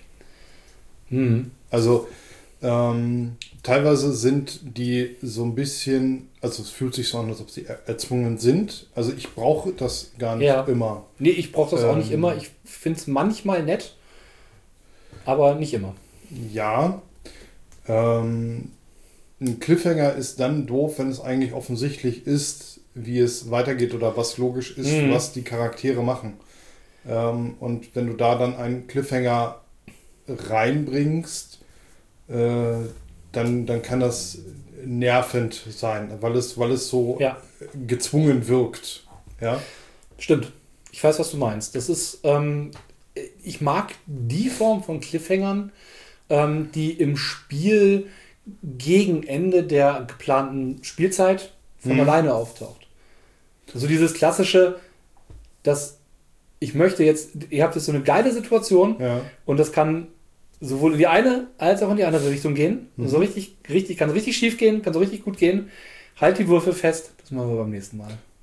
Hm. Also ähm, teilweise sind die so ein bisschen, also es fühlt sich so an, als ob sie er- erzwungen sind. Also ich brauche das gar nicht Ja. immer. Nee, ich brauche das auch Ähm. nicht immer. Ich finde es manchmal nett, aber nicht immer. Ja, ähm, ein Cliffhanger ist dann doof, wenn es eigentlich offensichtlich ist, wie es weitergeht oder was logisch ist, Mhm. was die Charaktere machen. Ähm, und wenn du da dann einen Cliffhanger reinbringst, äh, dann, dann kann das nervend sein, weil es, weil es so Ja, gezwungen wirkt. Ja? stimmt. Ich weiß, was du meinst. Das ist, ähm, ich mag die Form von Cliffhangern, ähm, die im Spiel gegen Ende der geplanten Spielzeit von Mhm. alleine auftaucht. Also dieses klassische, dass ich möchte jetzt, ihr habt jetzt so eine geile Situation Ja. und das kann sowohl in die eine als auch in die andere Richtung gehen. Mhm. So richtig, richtig, kann richtig schief gehen, kann so richtig gut gehen. Halt die Würfel fest, das machen wir beim nächsten Mal.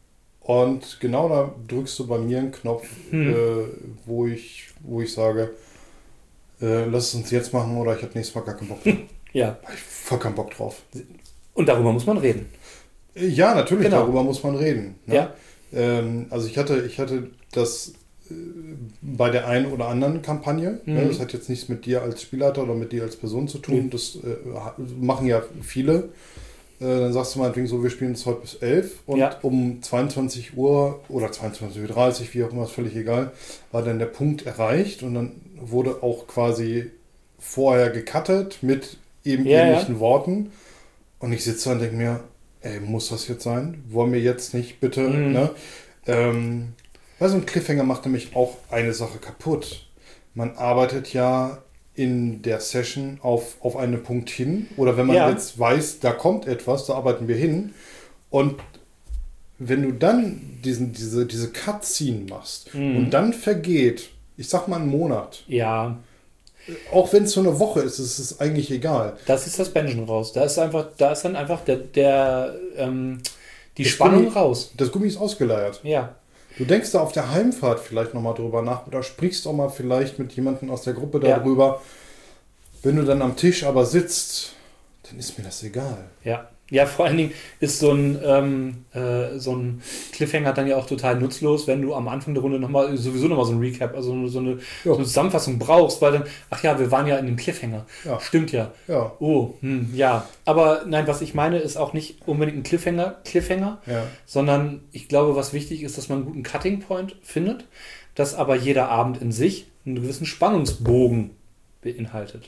Und genau da drückst du bei mir einen Knopf, hm. äh, wo, ich, wo ich sage, äh, lass es uns jetzt machen oder ich habe nächstes Mal gar keinen Bock drauf. Ja. Ich hab voll keinen Bock drauf. Und darüber muss man reden. Ja, natürlich, genau. darüber muss man reden. Ne? Ja. Ähm, also ich hatte, ich hatte das äh, bei der einen oder anderen Kampagne. Mhm. Ne? Das hat jetzt nichts mit dir als Spielleiter oder mit dir als Person zu tun. Mhm. Das äh, machen ja viele. Dann sagst du meinetwegen so, wir spielen es heute bis elf und ja. um zweiundzwanzig Uhr oder zweiundzwanzig Uhr dreißig, wie auch immer, ist völlig egal, war dann der Punkt erreicht und dann wurde auch quasi vorher gecuttet mit eben ja, ähnlichen ja. Worten und ich sitze da und denke mir, ey, muss das jetzt sein? Wollen wir jetzt nicht bitte, mhm. ne? Ähm, weil so ein Cliffhanger macht nämlich auch eine Sache kaputt. Man arbeitet ja in der Session auf, auf einen Punkt hin. Oder wenn man ja. jetzt weiß, da kommt etwas, da arbeiten wir hin. Und wenn du dann diesen, diese, diese Cutscene machst mhm. und dann vergeht, ich sag mal einen Monat. Ja. Auch wenn es so eine Woche ist, ist es eigentlich egal. Das ist das Benchen raus. Da ist einfach, da ist dann einfach der, der ähm, die das Spannung Gummi, raus. Das Gummi ist ausgeleiert. Ja. Du denkst da auf der Heimfahrt vielleicht nochmal drüber nach oder sprichst auch mal vielleicht mit jemandem aus der Gruppe darüber. Ja. Wenn du dann am Tisch aber sitzt, dann ist mir das egal. Ja, ja, vor allen Dingen ist so ein, ähm, äh, so ein Cliffhanger dann ja auch total nutzlos, wenn du am Anfang der Runde nochmal sowieso nochmal so ein Recap, also so eine, so eine Zusammenfassung brauchst, weil dann, ach ja, wir waren ja in dem Cliffhanger. Ja. Stimmt ja. Ja. Oh, hm, ja. Aber nein, was ich meine, ist auch nicht unbedingt ein Cliffhanger, Cliffhanger, ja. sondern ich glaube, was wichtig ist, dass man einen guten Cutting Point findet, dass aber jeder Abend in sich einen gewissen Spannungsbogen beinhaltet.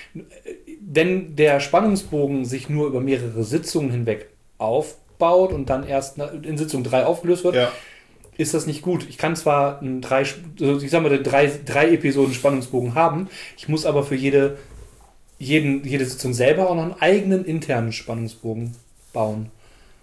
Wenn der Spannungsbogen sich nur über mehrere Sitzungen hinweg aufbaut und dann erst in Sitzung drei aufgelöst wird, ja. ist das nicht gut. Ich kann zwar einen drei, ich sag mal, drei, drei Episoden Spannungsbogen haben, ich muss aber für jede, jeden, jede Sitzung selber auch noch einen eigenen internen Spannungsbogen bauen.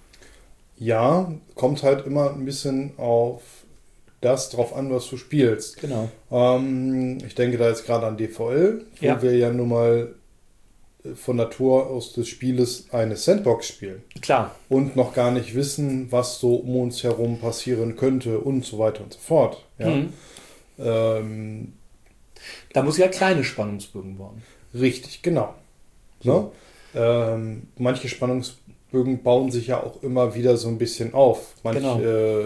Ja, kommt halt immer ein bisschen auf das drauf an, was du spielst. Genau. Ähm, ich denke da jetzt gerade an D V L, wo ja. wir ja nun mal von Natur aus des Spieles eine Sandbox spielen. Klar. Und noch gar nicht wissen, was so um uns herum passieren könnte und so weiter und so fort. Ja. Mhm. Ähm, da muss ich ja kleine Spannungsbögen bauen. Richtig, genau. So. Ne? Ähm, manche Spannungsbögen bauen sich ja auch immer wieder so ein bisschen auf. Manche genau. äh,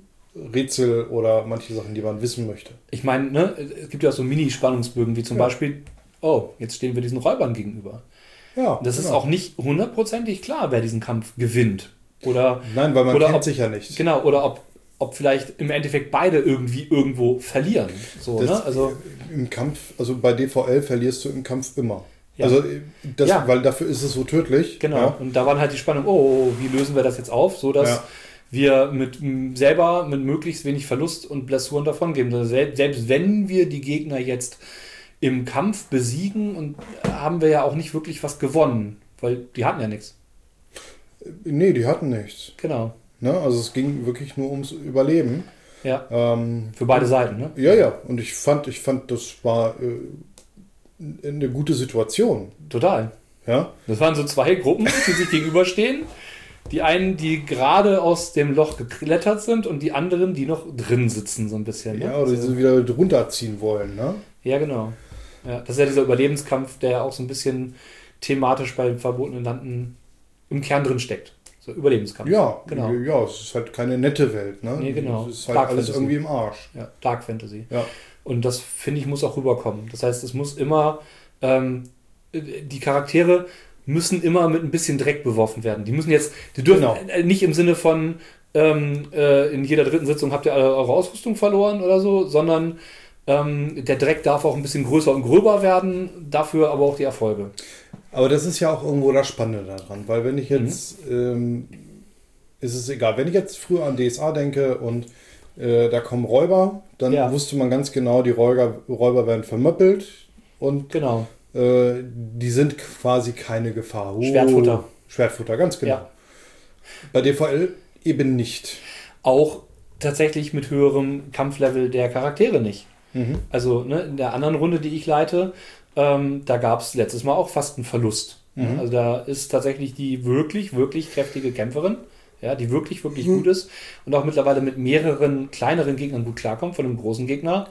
Rätsel oder manche Sachen, die man wissen möchte. Ich meine, ne, es gibt ja auch so Mini-Spannungsbögen, wie zum ja. Beispiel, oh, jetzt stehen wir diesen Räubern gegenüber. Ja, das genau. ist auch nicht hundertprozentig klar, wer diesen Kampf gewinnt. Oder, Nein, weil man oder kennt ob, sich ja nicht. Genau, oder ob, ob vielleicht im Endeffekt beide irgendwie irgendwo verlieren. So, das, ne? Also, im Kampf, also bei D V L verlierst du im Kampf immer. Ja. Also das, ja. weil dafür ist es so tödlich. Genau, ja. Und da war halt die Spannung, oh, wie lösen wir das jetzt auf, so dass ja. wir mit selber mit möglichst wenig Verlust und Blessuren davon geben. Also selbst, selbst wenn wir die Gegner jetzt im Kampf besiegen, und haben wir ja auch nicht wirklich was gewonnen, weil die hatten ja nichts. Nee, die hatten nichts. Genau. Ne? Also es ging wirklich nur ums Überleben. Ja. Ähm, Für beide Seiten, ne? Ja, ja. Und ich fand, ich fand, das war äh, eine gute Situation. Total. Ja. Das waren so zwei Gruppen, die sich gegenüberstehen. Die einen, die gerade aus dem Loch geklettert sind, und die anderen, die noch drin sitzen, so ein bisschen. Ne? Ja, oder die so. sie wieder runterziehen wollen, ne? Ja, genau. Ja, das ist ja dieser Überlebenskampf, der ja auch so ein bisschen thematisch bei verbotenen Landen im Kern drin steckt. So Überlebenskampf. Ja, genau. Ja, es ist halt keine nette Welt, ne? Nee, genau. Es ist halt Dark alles Fantasy. irgendwie im Arsch. Ja, Dark Fantasy. Ja. Und das, finde ich, muss auch rüberkommen. Das heißt, es muss immer, ähm, die Charaktere müssen immer mit ein bisschen Dreck beworfen werden. Die müssen jetzt, die dürfen genau. nicht im Sinne von, ähm, äh, in jeder dritten Sitzung habt ihr alle eure Ausrüstung verloren oder so, sondern ähm, der Dreck darf auch ein bisschen größer und gröber werden, dafür aber auch die Erfolge. Aber das ist ja auch irgendwo das Spannende daran, weil wenn ich jetzt, mhm. ähm, ist es egal, wenn ich jetzt früher an D S A denke und äh, da kommen Räuber, dann ja. wusste man ganz genau, die Räuber, Räuber werden vermöppelt und genau. äh, die sind quasi keine Gefahr. Oh, Schwertfutter. Schwertfutter, ganz genau. Ja. Bei D V L eben nicht. Auch tatsächlich mit höherem Kampflevel der Charaktere nicht. Mhm. Also ne, in der anderen Runde, die ich leite, ähm, da gab es letztes Mal auch fast einen Verlust. Mhm. Also da ist tatsächlich die wirklich, wirklich kräftige Kämpferin, ja, die wirklich, wirklich mhm. gut ist und auch mittlerweile mit mehreren kleineren Gegnern gut klarkommt, von einem großen Gegner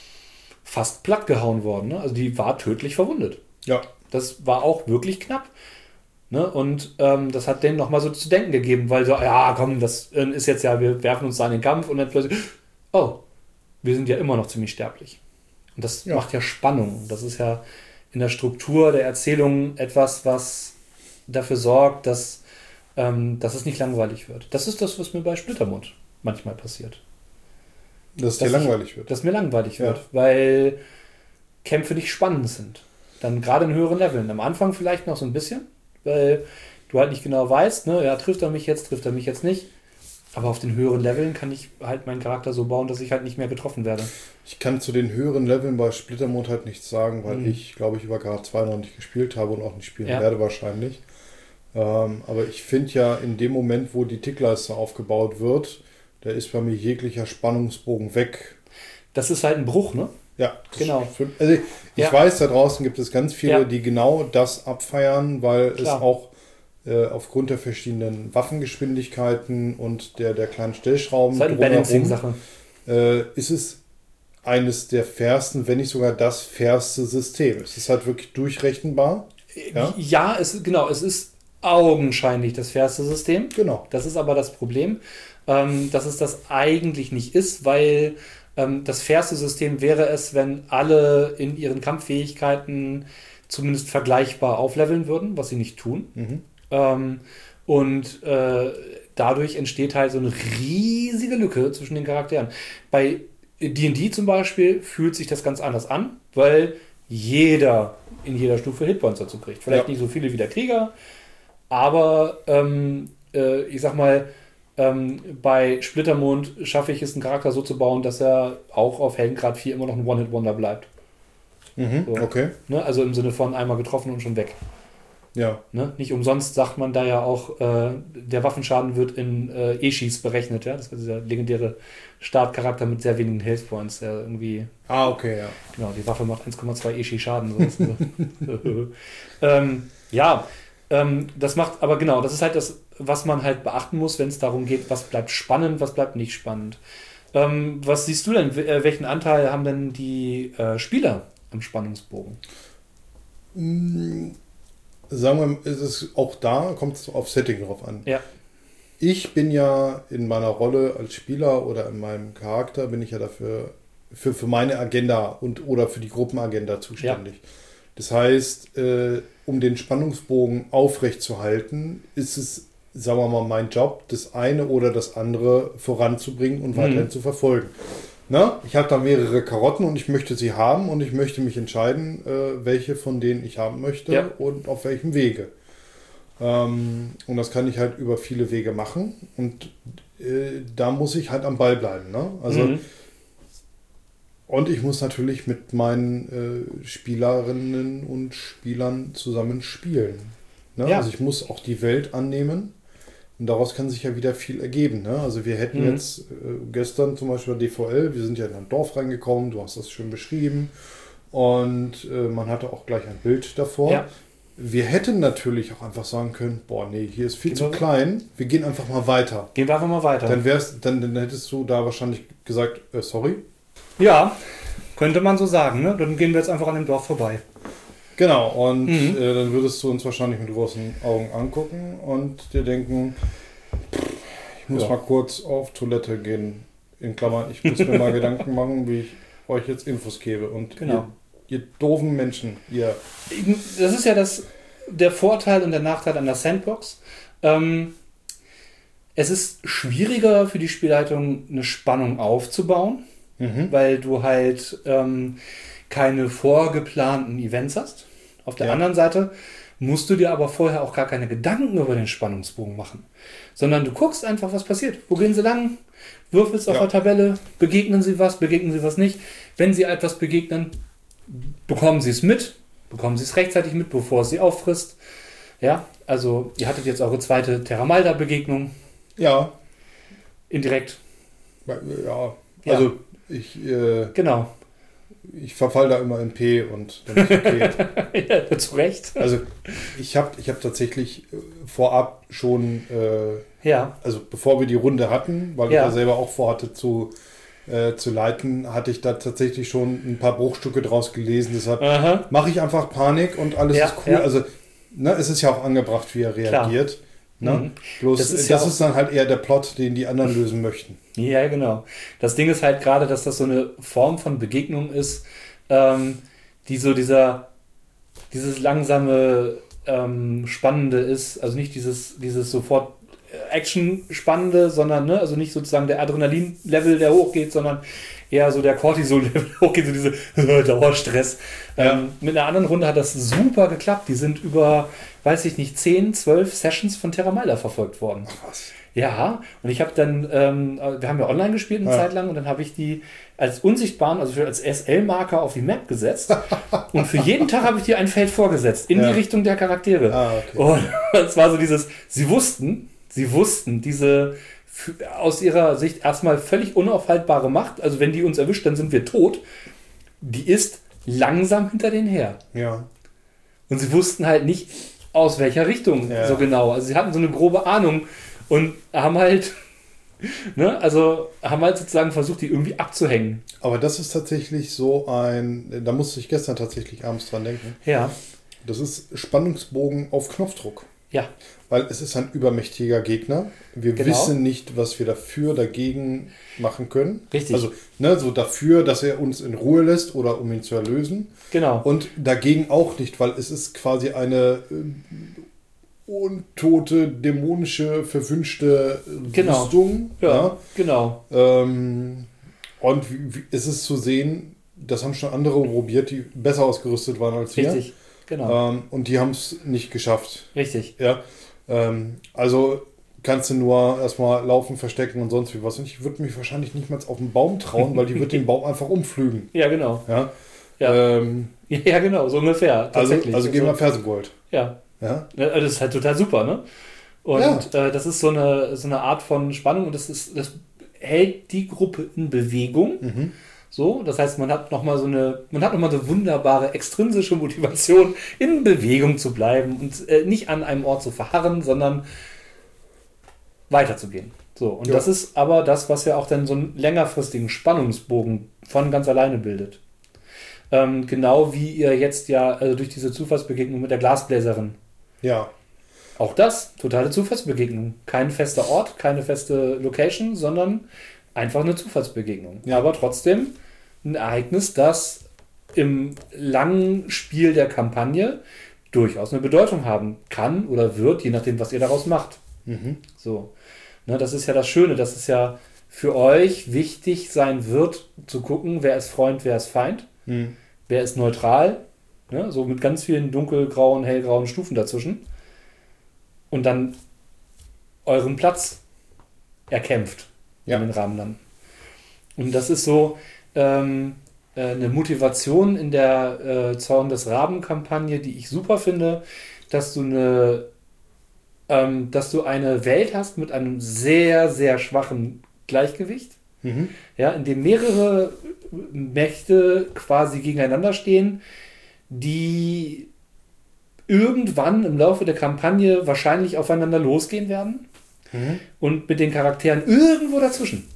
fast platt gehauen worden. Ne? Also die war tödlich verwundet. Ja. Das war auch wirklich knapp. Ne? Und ähm, das hat denen nochmal so zu denken gegeben, weil so, ja, komm, das ist jetzt ja, wir werfen uns da in den Kampf und dann plötzlich, oh, wir sind ja immer noch ziemlich sterblich. Und das ja. macht ja Spannung. Das ist ja in der Struktur der Erzählung etwas, was dafür sorgt, dass, ähm, dass es nicht langweilig wird. Das ist das, was mir bei Splittermond manchmal passiert. Dass es dir langweilig ich, wird. Dass mir langweilig ja. wird, weil Kämpfe nicht spannend sind. Dann gerade in höheren Leveln. Am Anfang vielleicht noch so ein bisschen, weil du halt nicht genau weißt, ne, ja, trifft er mich jetzt, trifft er mich jetzt nicht. Aber auf den höheren Leveln kann ich halt meinen Charakter so bauen, dass ich halt nicht mehr getroffen werde. Ich kann zu den höheren Leveln bei Splittermond halt nichts sagen, weil mhm. ich, glaube ich, über K zwei noch nicht gespielt habe und auch nicht spielen ja. werde wahrscheinlich. Ähm, aber ich finde ja, in dem Moment, wo die Tickleiste aufgebaut wird, da ist bei mir jeglicher Spannungsbogen weg. Das ist halt ein Bruch, ne? Ja, genau. Für, also ich ja. weiß, da draußen gibt es ganz viele, ja. die genau das abfeiern, weil Klar. es auch äh, aufgrund der verschiedenen Waffengeschwindigkeiten und der, der kleinen Stellschrauben das ist, halt eine Balancing-Sache. Äh, ist es eines der fairsten, wenn nicht sogar das fairste System. Es ist halt wirklich durchrechenbar. Ja, ja es, genau, es ist augenscheinlich das fairste System. Genau. Das ist aber das Problem, ähm, dass es das eigentlich nicht ist, weil ähm, das fairste System wäre es, wenn alle in ihren Kampffähigkeiten zumindest vergleichbar aufleveln würden, was sie nicht tun. Mhm. Ähm, und äh, dadurch entsteht halt so eine riesige Lücke zwischen den Charakteren. Bei D und D zum Beispiel fühlt sich das ganz anders an, weil jeder in jeder Stufe Hitpoints dazu kriegt. Vielleicht ja. nicht so viele wie der Krieger, aber ähm, äh, ich sag mal, ähm, bei Splittermond schaffe ich es, einen Charakter so zu bauen, dass er auch auf Heldengrad vier immer noch ein One-Hit-Wonder bleibt. Mhm, so, okay. Ne? Also im Sinne von einmal getroffen und schon weg. Ja. Ne? Nicht umsonst sagt man da ja auch, äh, der Waffenschaden wird in äh, E-Shis berechnet. Ja? Das ist dieser legendäre Startcharakter mit sehr wenigen Health Points, der irgendwie... Ah, okay, ja. Genau, die Waffe macht eins Komma zwei E-Shi Schaden. So. ähm, ja, ähm, das macht, aber genau, das ist halt das, was man halt beachten muss, wenn es darum geht, was bleibt spannend, was bleibt nicht spannend. Ähm, was siehst du denn, welchen Anteil haben denn die äh, Spieler am Spannungsbogen? Mm. Sagen wir mal, ist es auch da, kommt es auf Setting drauf an. Ja. Ich bin ja in meiner Rolle als Spieler oder in meinem Charakter bin ich ja dafür für, für meine Agenda und oder für die Gruppenagenda zuständig. Ja. Das heißt, äh, um den Spannungsbogen aufrechtzuerhalten, ist es, sagen wir mal, mein Job, das eine oder das andere voranzubringen und weiterhin mhm. zu verfolgen. Na, ich habe da mehrere Karotten und ich möchte sie haben und ich möchte mich entscheiden, äh, welche von denen ich haben möchte ja. und auf welchem Wege. Ähm, und das kann ich halt über viele Wege machen und äh, da muss ich halt am Ball bleiben. Ne? Also, mhm. Und ich muss natürlich mit meinen äh, Spielerinnen und Spielern zusammen spielen. Ne? Ja. Also ich muss auch die Welt annehmen. Und daraus kann sich ja wieder viel ergeben. Ne? Also wir hätten mhm. jetzt äh, gestern zum Beispiel bei D V L, wir sind ja in ein Dorf reingekommen, du hast das schön beschrieben und äh, man hatte auch gleich ein Bild davor. Ja. Wir hätten natürlich auch einfach sagen können, boah nee, hier ist viel gehen zu klein, wir gehen einfach mal weiter. Gehen wir einfach mal weiter. Dann, wär's, dann, dann hättest du da wahrscheinlich gesagt, äh, sorry. Ja, könnte man so sagen. Ne? Dann gehen wir jetzt einfach an dem Dorf vorbei. Genau, und mhm. äh, dann würdest du uns wahrscheinlich mit großen Augen angucken und dir denken, ich muss ja. mal kurz auf Toilette gehen. In Klammern, ich muss mir mal Gedanken machen, wie ich euch jetzt Infos gebe. Und genau. ihr, ihr doofen Menschen, ihr... Das ist ja das, der Vorteil und der Nachteil an der Sandbox. Ähm, es ist schwieriger für die Spielleitung, eine Spannung aufzubauen, mhm. weil du halt... Ähm, keine vorgeplanten Events hast. Auf der ja. anderen Seite musst du dir aber vorher auch gar keine Gedanken über den Spannungsbogen machen, sondern du guckst einfach, was passiert. Wo gehen sie lang? Würfelst auf ja. der Tabelle? Begegnen sie was? Begegnen sie was nicht? Wenn sie etwas begegnen, bekommen sie es mit. Bekommen sie es rechtzeitig mit, bevor es sie auffrisst. Ja, also ihr hattet jetzt eure zweite Terramalda-Begegnung. Ja. Indirekt. Ja, also ja. ich... Äh genau. Ich verfall da immer in P und dann ist okay. Ja, zu Recht. Also ich habe ich hab tatsächlich vorab schon äh, Ja. Also bevor wir die Runde hatten, weil Ja. ich da selber auch vorhatte zu, äh, zu leiten, hatte ich da tatsächlich schon ein paar Bruchstücke draus gelesen. Deshalb Aha. mache ich einfach Panik und alles Ja, ist cool. ja. Also ne, es ist ja auch angebracht, wie er reagiert. Ne? Mhm. Bloß Das das, ist ist, ja das auch- ist dann halt eher der Plot, den die anderen lösen möchten. Ja, genau. Das Ding ist halt gerade, dass das so eine Form von Begegnung ist, ähm, die so dieser, dieses langsame, ähm, Spannende ist. Also nicht dieses, dieses sofort Action-Spannende, sondern, ne, also nicht sozusagen der Adrenalin-Level, der hochgeht, sondern eher so der Cortisol-Level, der hochgeht, so diese Dauerstress. Ja. Ähm, mit einer anderen Runde hat das super geklappt. Die sind über, weiß ich nicht, zehn, zwölf Sessions von Terra Malda verfolgt worden. Ach was. Ja, und ich habe dann, ähm, wir haben ja online gespielt eine Ja. Zeit lang und dann habe ich die als unsichtbaren, also für, als S L-Marker auf die Map gesetzt und für jeden Tag habe ich dir ein Feld vorgesetzt, in Ja. die Richtung der Charaktere. Ah, okay. Und es war so dieses, sie wussten, sie wussten, diese f- aus ihrer Sicht erstmal völlig unaufhaltbare Macht, also wenn die uns erwischt, dann sind wir tot, die ist langsam hinter denen her. Ja. Und sie wussten halt nicht, aus welcher Richtung Ja. so genau. Also sie hatten so eine grobe Ahnung und haben halt, ne, also haben halt sozusagen versucht, die irgendwie abzuhängen. Aber das ist tatsächlich so ein, da musste ich gestern tatsächlich abends dran denken. Ja, Das ist Spannungsbogen auf Knopfdruck. ja, Weil es ist ein übermächtiger Gegner. Wir Genau. wissen nicht, was wir dafür, dagegen machen können. Richtig. Also, ne, so dafür, dass er uns in Ruhe lässt oder um ihn zu erlösen. genau. Und dagegen auch nicht, weil es ist quasi eine äh, untote, dämonische, verwünschte Genau. Rüstung. Ja, genau. Ja. Ähm, und wie, wie, es ist zu sehen, das haben schon andere probiert, die besser ausgerüstet waren als wir. Richtig, genau. Ähm, und die haben es nicht geschafft. Richtig. Ja, ähm, also kannst du nur erstmal laufen, verstecken und sonst wie was. Und ich würde mich wahrscheinlich nicht mal auf den Baum trauen, weil die wird den Baum einfach umflügen. Ja, genau. Ja, Ja, ähm, ja genau, so ungefähr. also, Tatsächlich. also gehen wir Fersengold. Ja, Ja, Ja, das ist halt total super, ne? Und Ja. äh, das ist so eine, so eine Art von Spannung und das ist, das hält die Gruppe in Bewegung. mhm. So, das heißt, man hat nochmal so eine, man hat nochmal so wunderbare extrinsische Motivation, in Bewegung zu bleiben und äh, nicht an einem Ort zu verharren, sondern weiterzugehen. So, und Ja. das ist aber das, was ja auch dann so einen längerfristigen Spannungsbogen von ganz alleine bildet. Ähm, genau wie ihr jetzt ja also durch diese Zufallsbegegnung mit der Glasbläserin. Ja, Auch das, totale Zufallsbegegnung. Kein fester Ort, keine feste Location, sondern einfach eine Zufallsbegegnung. Ja. Aber trotzdem ein Ereignis, das im langen Spiel der Kampagne durchaus eine Bedeutung haben kann oder wird, je nachdem, was ihr daraus macht. mhm. So. Ne, das ist ja das Schöne, dass es ja für euch wichtig sein wird, zu gucken, wer ist Freund, wer ist Feind, Mhm. wer ist neutral, ne, so mit ganz vielen dunkelgrauen, hellgrauen Stufen dazwischen. Und dann euren Platz erkämpft Ja. in den Rahmen dann. Und das ist so ähm, äh, eine Motivation in der äh, Zorn des Raben-Kampagne, die ich super finde, dass du eine ähm, dass du eine Welt hast mit einem sehr, sehr schwachen Gleichgewicht, Mhm. ja, in dem mehrere Mächte quasi gegeneinander stehen, die irgendwann im Laufe der Kampagne wahrscheinlich aufeinander losgehen werden Mhm. und mit den Charakteren irgendwo dazwischen,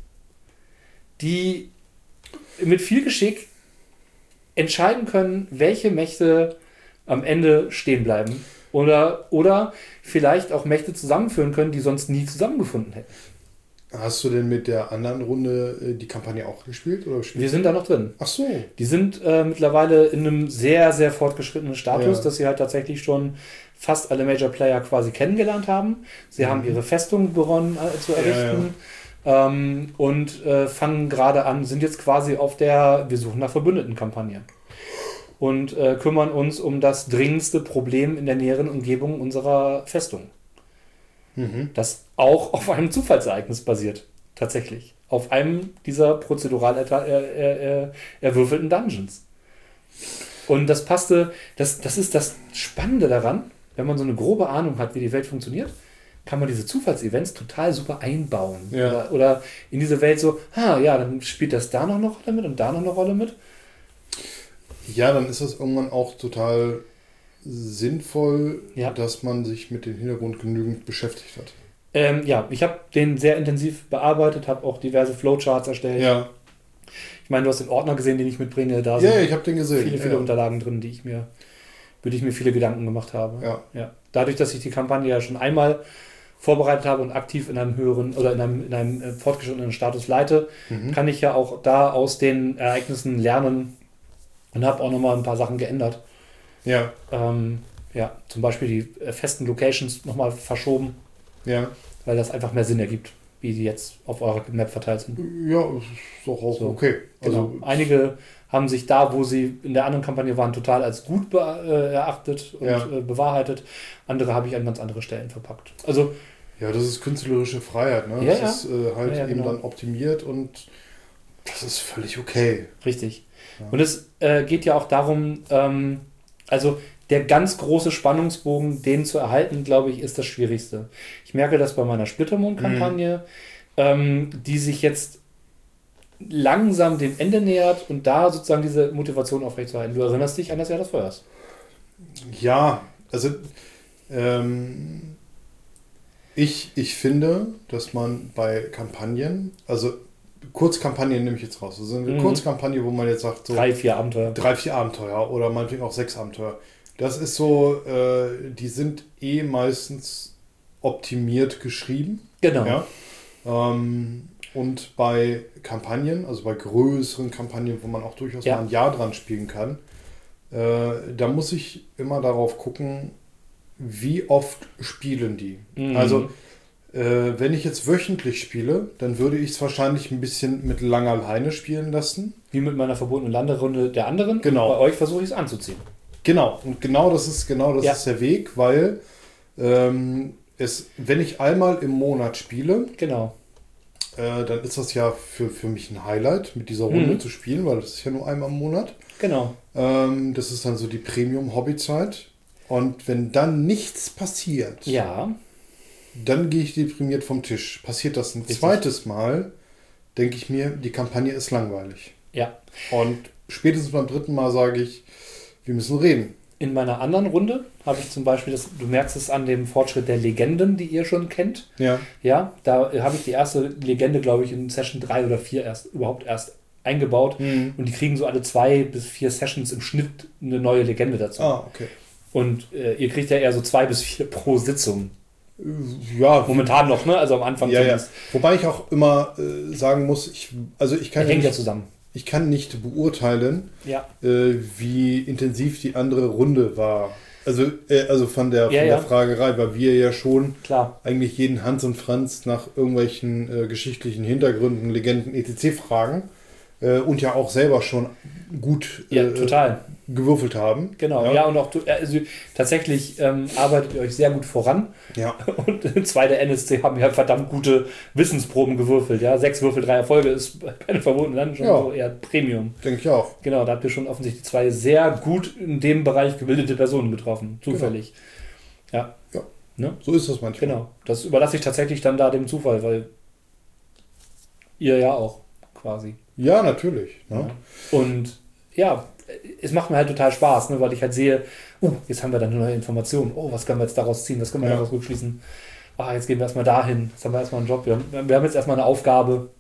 die mit viel Geschick entscheiden können, welche Mächte am Ende stehen bleiben oder, oder vielleicht auch Mächte zusammenführen können, die sonst nie zusammengefunden hätten. Hast du denn mit der anderen Runde äh, die Kampagne auch gespielt? Oder gespielt? Wir sind da noch drin. Ach so. Die sind äh, mittlerweile in einem sehr, sehr fortgeschrittenen Status, Ja. dass sie halt tatsächlich schon fast alle Major Player quasi kennengelernt haben. Sie haben ihre Festung begonnen äh, zu errichten Ähm, und äh, fangen gerade an, sind jetzt quasi auf der Wir suchen nach Verbündeten-Kampagne. Und äh, kümmern uns um das dringendste Problem in der näheren Umgebung unserer Festung. Mhm. Das auch auf einem Zufallsereignis basiert. Tatsächlich. Auf einem dieser prozedural erta- er, er, er, erwürfelten Dungeons. Und das passte, das, das ist das Spannende daran, wenn man so eine grobe Ahnung hat, wie die Welt funktioniert, kann man diese Zufallsevents total super einbauen. Ja. Oder, oder in diese Welt so, ah ja, dann spielt das da noch eine Rolle mit und da noch eine Rolle mit. Ja, dann ist das irgendwann auch total sinnvoll, Ja. dass man sich mit dem Hintergrund genügend beschäftigt hat. Ähm, ja, ich habe den sehr intensiv bearbeitet, habe auch diverse Flowcharts erstellt. Ja. Ich meine, du hast den Ordner gesehen, den ich mitbringe. Da Ja, sind ja, ich habe den gesehen. viele, viele ja. Unterlagen drin, die ich mir, über die ich mir viele Gedanken gemacht habe. Ja. Ja. Dadurch, dass ich die Kampagne ja schon einmal vorbereitet habe und aktiv in einem höheren oder in einem, in einem äh, fortgeschrittenen Status leite, Mhm. kann ich ja auch da aus den Ereignissen lernen und habe auch nochmal ein paar Sachen geändert. Ja. Ähm, ja, zum Beispiel die äh, festen Locations nochmal verschoben, Ja. weil das einfach mehr Sinn ergibt, wie die jetzt auf eurer Map verteilt sind. Ja, ist doch auch So. okay. Genau. Also, Einige haben sich da, wo sie in der anderen Kampagne waren, total als gut be äh, erachtet und Ja. äh, bewahrheitet. Andere habe ich an ganz andere Stellen verpackt. Also, ja, das ist künstlerische Freiheit, ne? Ja, das ja. ist äh, halt Ja, ja, eben genau. dann optimiert und das ist völlig okay. richtig. Ja. Und es äh, geht ja auch darum, ähm, also der ganz große Spannungsbogen, den zu erhalten, glaube ich, ist das Schwierigste. Ich merke das bei meiner Splittermond-Kampagne, ähm, die sich jetzt langsam dem Ende nähert und da sozusagen diese Motivation aufrechtzuerhalten. Du erinnerst dich an das Jahr des Feuers. Ja, also ähm, ich, ich finde, dass man bei Kampagnen, also Kurzkampagnen nehme ich jetzt raus, also eine Mhm. Kurzkampagne, wo man jetzt sagt, so Drei, vier Abenteuer. drei, vier Abenteuer oder meinetwegen auch sechs Abenteuer. Das ist so, äh, die sind eh meistens optimiert geschrieben. Genau. Ja? Ähm, und bei Kampagnen, also bei größeren Kampagnen, wo man auch durchaus Ja. mal ein Jahr dran spielen kann, äh, da muss ich immer darauf gucken, wie oft spielen die. Mhm. Also äh, wenn ich jetzt wöchentlich spiele, dann würde ich es wahrscheinlich ein bisschen mit langer Leine spielen lassen. Wie mit meiner verbotenen Landerunde der anderen. Genau. Und bei euch versuche ich es anzuziehen. Genau, und genau das ist genau das Ja. ist der Weg, weil ähm, es, wenn ich einmal im Monat spiele, Genau. äh, dann ist das ja für, für mich ein Highlight, mit dieser Runde Mhm. zu spielen, weil das ist ja nur einmal im Monat. Genau. Ähm, das ist dann so die Premium-Hobbyzeit. Und wenn dann nichts passiert, Ja. dann gehe ich deprimiert vom Tisch. Passiert das ein Richtig. zweites Mal, denke ich mir, die Kampagne ist langweilig. Ja. Und spätestens beim dritten Mal sage ich, wir müssen reden. In meiner anderen Runde habe ich zum Beispiel, das, du merkst es an dem Fortschritt der Legenden, die ihr schon kennt. Ja. Ja, da habe ich die erste Legende, glaube ich, in Session drei oder vier erst überhaupt erst eingebaut. Mhm. Und die kriegen so alle zwei bis vier Sessions im Schnitt eine neue Legende dazu. Ah, okay. Und äh, ihr kriegt ja eher so zwei bis vier pro Sitzung. Ja, Momentan noch, ne? Also am Anfang ja, ja. zumindest. Wobei ich auch immer äh, sagen muss, ich, also ich kann, Das ja hängt ja nicht, zusammen. ich kann nicht beurteilen, Ja. äh, wie intensiv die andere Runde war. Also, äh, also von, der, von Ja, der ja. Fragerei, weil wir ja schon Klar. eigentlich jeden Hans und Franz nach irgendwelchen äh, geschichtlichen Hintergründen, Legenden, et cetera fragen äh, und ja auch selber schon gut Ja, äh, total. gewürfelt haben. Genau. Ja, Ja. und auch du, also tatsächlich ähm, arbeitet ihr euch sehr gut voran. Ja. Und zwei der N S C haben ja verdammt gute Wissensproben gewürfelt. Ja, sechs Würfel, drei Erfolge ist bei den verbotenen Landen schon Ja. so eher Premium. Denke ich auch. Genau, da habt ihr schon offensichtlich zwei sehr gut in dem Bereich gebildete Personen getroffen. Zufällig. Ja. Ja. Ne? So ist das manchmal. Genau. Das überlasse ich tatsächlich dann da dem Zufall, weil ihr ja auch quasi. Ja, natürlich. Ne? Ja. Und ja, es macht mir halt total Spaß, ne, weil ich halt sehe, uh, jetzt haben wir dann eine neue Information. Oh, was können wir jetzt daraus ziehen? Was können wir Ja. daraus rückschließen? Ah, jetzt gehen wir erstmal dahin. Jetzt haben wir erstmal einen Job. Wir haben, wir haben jetzt erstmal eine Aufgabe.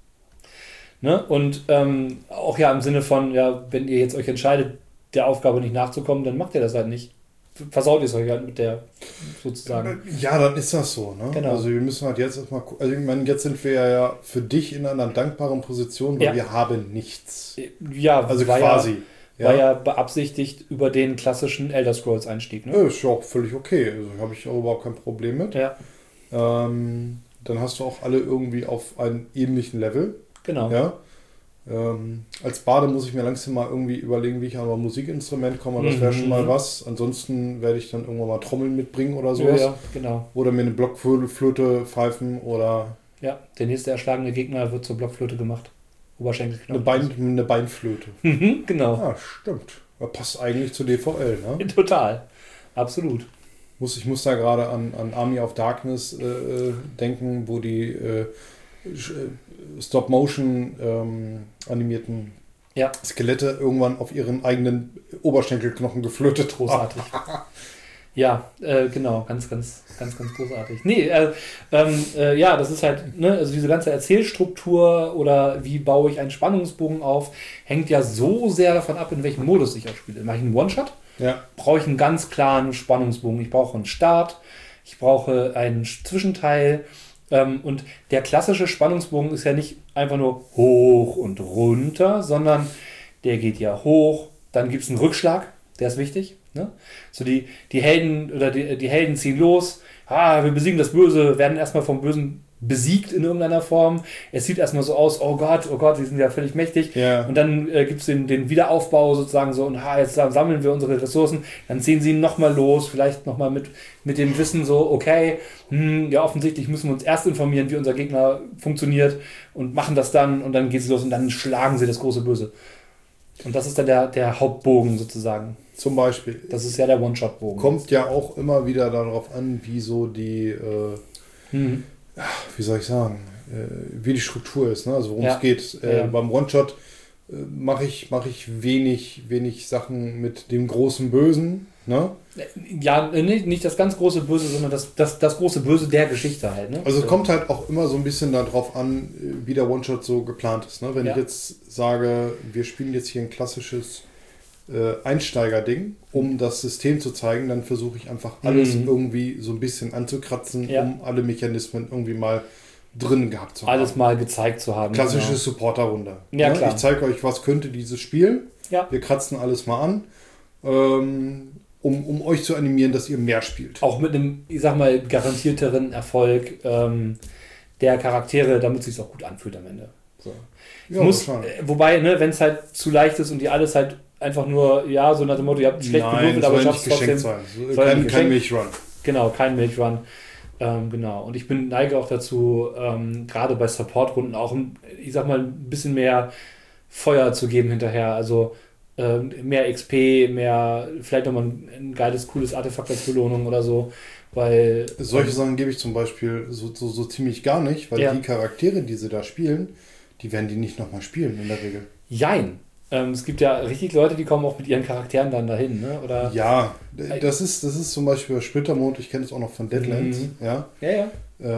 Ne? Und ähm, auch ja im Sinne von, ja, wenn ihr jetzt euch entscheidet, der Aufgabe nicht nachzukommen, dann macht ihr das halt nicht. Versaut ihr es euch halt mit der, sozusagen. Ja, dann ist das so. Ne? Genau. Also wir müssen halt jetzt erstmal gucken. Also ich meine, jetzt sind wir ja für dich in einer dankbaren Position, weil Ja. wir haben nichts. Ja, Also war quasi. Ja, war ja beabsichtigt über den klassischen Elder Scrolls Einstieg. Ne? Ja, ist ja auch völlig okay. Also habe ich auch überhaupt kein Problem mit. Ja, Ähm, dann hast du auch alle irgendwie auf einem ähnlichen Level. genau. Ja. Ähm, als Bade muss ich mir langsam mal irgendwie überlegen, wie ich an ein Musikinstrument komme. Das wäre Mhm. schon mal was. Ansonsten werde ich dann irgendwann mal Trommeln mitbringen oder Ja, sowas. ja, genau. Oder mir eine Blockflöte pfeifen oder Ja, der nächste erschlagene Gegner wird zur Blockflöte gemacht. Oberschenkelknochen. eine, Bein, eine Beinflöte. Mhm, genau. Ja, stimmt. Das passt eigentlich zu D V L. Ne? Total. Absolut. Muss, ich muss da gerade an, an Army of Darkness äh, denken, wo die äh, Stop-Motion ähm, animierten Ja. Skelette irgendwann auf ihren eigenen Oberschenkelknochen geflötet. Großartig. Ja, äh, genau, ganz, ganz, ganz, ganz großartig. Nee, äh, ähm, äh, ja, das ist halt, ne, also diese ganze Erzählstruktur oder wie baue ich einen Spannungsbogen auf, hängt ja so sehr davon ab, in welchem Modus ich auch spiele. Mache ich einen One-Shot, Ja. brauche ich einen ganz klaren Spannungsbogen. Ich brauche einen Start, ich brauche einen Zwischenteil. Ähm, und der klassische Spannungsbogen ist ja nicht einfach nur hoch und runter, sondern der geht ja hoch, dann gibt es einen Rückschlag, der ist wichtig. Ne? So die, die Helden oder die, die Helden ziehen los, ah, wir besiegen das Böse, werden erstmal vom Bösen besiegt in irgendeiner Form. Es sieht erstmal so aus, oh Gott, oh Gott, die sind ja völlig mächtig. Ja. Und dann äh, gibt es den, den Wiederaufbau sozusagen so, und ha, jetzt sammeln wir unsere Ressourcen, dann ziehen sie nochmal los, vielleicht nochmal mit, mit dem Wissen so, okay, hm, ja, offensichtlich müssen wir uns erst informieren, wie unser Gegner funktioniert und machen das dann und dann geht es los und dann schlagen sie das große Böse. Und das ist dann der, der Hauptbogen sozusagen. Zum Beispiel. Das ist ja der One-Shot-Bogen. Kommt ja auch immer wieder darauf an, wie so die, äh, mhm. wie soll ich sagen, äh, wie die Struktur ist, ne? Also worum Ja. es geht. Äh, Ja. Beim One-Shot äh, mache ich, mach ich wenig, wenig Sachen mit dem großen Bösen. Ne? Ja, nicht, nicht das ganz große Böse, sondern das, das, das große Böse der Geschichte halt. Ne? Also es so. kommt halt auch immer so ein bisschen darauf an, wie der One-Shot so geplant ist. Ne? Wenn Ja. ich jetzt sage, wir spielen jetzt hier ein klassisches äh, Einsteiger-Ding, um das System zu zeigen, dann versuche ich einfach alles Mhm. irgendwie so ein bisschen anzukratzen, Ja. um alle Mechanismen irgendwie mal drin gehabt zu haben. Alles mal gezeigt zu haben. Klassische genau. Supporter-Runde. Ja, ne? klar. Ich zeige euch, was könnte dieses Spiel. Ja. Wir kratzen alles mal an, ähm, um, um euch zu animieren, dass ihr mehr spielt. Auch mit einem, ich sag mal, garantierteren Erfolg ähm, der Charaktere, damit es sich auch gut anfühlt am Ende. So. Ja, Muss, wahrscheinlich. äh, wobei, ne, wenn es halt zu leicht ist und die alles halt einfach nur, ja, so nach dem Motto, ihr habt schlecht Nein, gewürfelt, soll aber ja schafft nicht es geschenkt trotzdem. sein. So, Soll ja kein, nicht kein geschenkt- Milchrun. Genau, kein Milchrun. Ähm, genau. Und ich bin neige auch dazu, ähm, gerade bei Support-Runden auch, ein- ich sag mal, ein bisschen mehr Feuer zu geben hinterher. Also ähm, mehr X P, mehr, vielleicht nochmal ein, ein geiles, cooles Artefakt als Belohnung oder so. Weil. Solche Sachen gebe ich zum Beispiel so, so, so ziemlich gar nicht, weil Ja. die Charaktere, die sie da spielen, die werden die nicht nochmal spielen in der Regel. Jein. Ähm, es gibt ja richtig Leute, die kommen auch mit ihren Charakteren dann dahin, ne? Oder? Ja, das ist, das ist zum Beispiel bei Splittermond, ich kenne es auch noch von Deadlands, Mhm. ja. Ja, ja.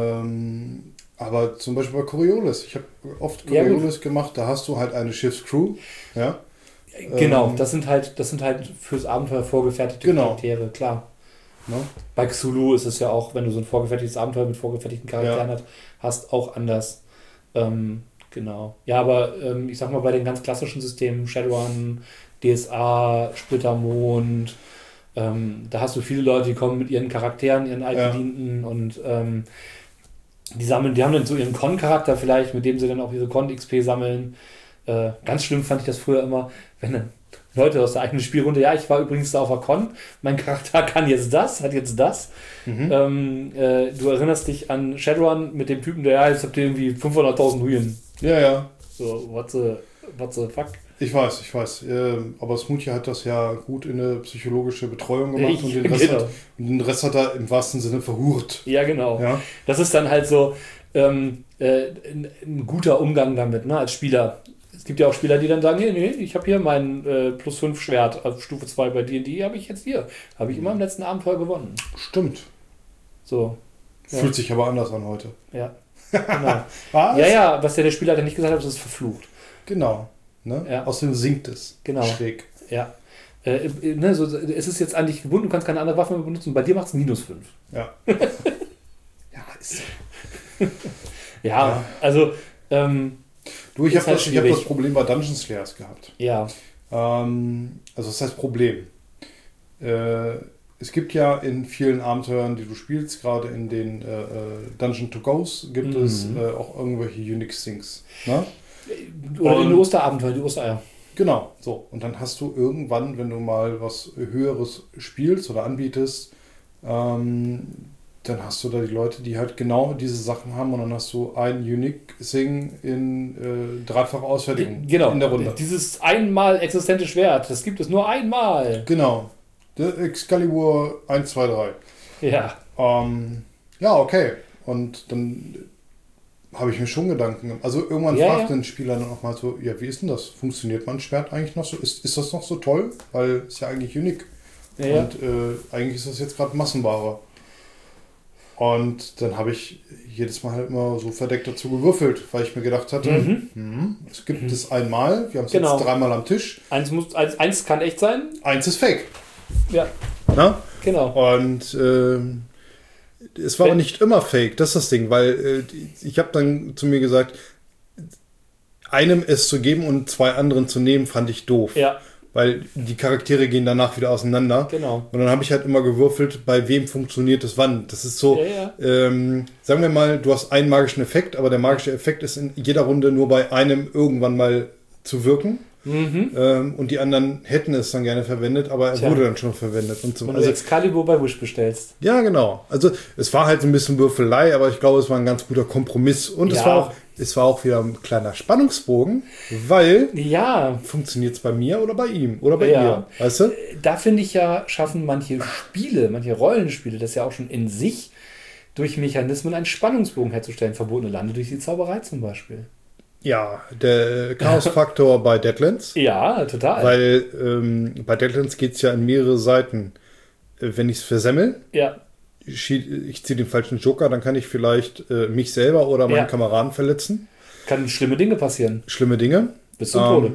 Ähm, aber zum Beispiel bei Coriolis, ich habe oft Ja, gut. Coriolis gemacht, da hast du halt eine Schiffscrew, ja. Genau, Ähm, das sind halt, das sind halt fürs Abenteuer vorgefertigte Genau. Charaktere, klar. Ne? Bei Cthulhu ist es ja auch, wenn du so ein vorgefertigtes Abenteuer mit vorgefertigten Charakteren Ja. hast, hast, auch anders. Ähm, genau. Ja, aber ähm, ich sag mal, bei den ganz klassischen Systemen, Shadowrun, D S A, Splittermond, ähm, da hast du viele Leute, die kommen mit ihren Charakteren, ihren altgedienten und ähm, die sammeln, die haben dann so ihren Con-Charakter vielleicht, mit dem sie dann auch ihre Con-X P sammeln. Äh, ganz schlimm fand ich das früher immer, wenn dann Leute aus der eigenen Spielrunde, ja, ich war übrigens da auf der Con, mein Charakter kann jetzt das, hat jetzt das. Mhm. Ähm, äh, du erinnerst dich an Shadowrun mit dem Typen, der, ja, jetzt habt ihr irgendwie fünfhunderttausend Huyen. Ja, ja. So, what the, what the fuck? Ich weiß, ich weiß. Ähm, aber Smoothie hat das ja gut in eine psychologische Betreuung gemacht Ich- und den, Rest genau. hat, und den Rest hat er im wahrsten Sinne verhurt. Ja, genau. Ja, Das ist dann halt so ähm, äh, ein, ein guter Umgang damit, ne, als Spieler. Es gibt ja auch Spieler, die dann sagen, nee, nee, ich habe hier mein äh, plus fünf Schwert auf Stufe zwei bei D und D, habe ich jetzt hier. Habe ich immer im letzten Abenteuer gewonnen. stimmt. So, Ja. Fühlt sich aber anders an heute. ja. Genau. Was? Ja, ja, was ja der Spieler dann nicht gesagt hat, das ist verflucht. Genau. Ne? Ja. Außerdem sinkt es. Genau. Schräg. Ja. Äh, äh, ne, so, es ist jetzt an dich gebunden, du kannst keine andere Waffe mehr benutzen. Bei dir macht es minus fünf. Ja. ja, ist so. Ja, Ja. also, ähm, Du, ich Ist habe halt das, ich hab schwierig. das Problem bei Dungeon Slayers gehabt. ja. Ähm, also das heißt Problem. Äh, es gibt ja in vielen Abenteuern, die du spielst, gerade in den äh, äh, Dungeon to Goes, gibt Mhm. es äh, auch irgendwelche Unique Things. Ne? Oder Und- in den Osterabenteuer, die Ostereier. Genau, so. Und dann hast du irgendwann, wenn du mal was Höheres spielst oder anbietest, ähm, dann hast du da die Leute, die halt genau diese Sachen haben und dann hast du ein Unique Thing in äh, dreifacher Ausfertigung Genau. in der Runde. Dieses einmal existente Schwert, das gibt es nur einmal. Genau. Der Excalibur eins, zwei, drei. Ja. Ähm, ja, okay. Und dann habe ich mir schon Gedanken gemacht. Also irgendwann Ja, fragt ja. ein Spieler dann auch mal so, ja, wie ist denn das? Funktioniert mein Schwert eigentlich noch so? Ist, ist das noch so toll? Weil es ja eigentlich unique. Ja, ja. Und äh, eigentlich ist das jetzt gerade Massenware. Und dann habe ich jedes Mal halt immer so verdeckt dazu gewürfelt, weil ich mir gedacht hatte, Mhm. hm, es gibt Mhm. es einmal, wir haben es Genau. jetzt dreimal am Tisch. Eins, muss, eins, eins kann echt sein. Eins ist fake. Ja, Na? genau. Und ähm, es war Wenn- aber nicht immer fake, das ist das Ding, weil äh, die- ich habe dann zu mir gesagt, einem es zu geben und zwei anderen zu nehmen, fand ich doof. Ja, Weil die Charaktere gehen danach wieder auseinander. genau. Und dann habe ich halt immer gewürfelt, bei wem funktioniert das wann. Das ist so, Ja, Ähm, sagen wir mal, du hast einen magischen Effekt, aber der magische Effekt ist in jeder Runde nur bei einem irgendwann mal zu wirken. Mhm. Ähm, und die anderen hätten es dann gerne verwendet, aber er Tja. wurde dann schon verwendet. Und so. Wenn du Also, Excalibur bei Wish bestellst. ja, genau. Also es war halt so ein bisschen Würfelei, aber ich glaube, es war ein ganz guter Kompromiss. Und es Ja. war auch, es war auch wieder ein kleiner Spannungsbogen, weil Ja, funktioniert es bei mir oder bei ihm oder bei Ja. ihr, weißt du? da finde ich ja, schaffen manche Spiele, manche Rollenspiele, das ja auch schon in sich, durch Mechanismen einen Spannungsbogen herzustellen. Verbotene Lande durch die Zauberei zum Beispiel. Ja, der Chaos-Faktor bei Deadlands. Ja, total. Weil ähm, bei Deadlands geht es ja in mehrere Seiten. Äh, wenn ich es versemmel, ja, ich, schie- ich ziehe den falschen Joker, dann kann ich vielleicht äh, mich selber oder meinen Ja. Kameraden verletzen. kann schlimme Dinge passieren. Schlimme Dinge. Bis zum Ähm, Tode.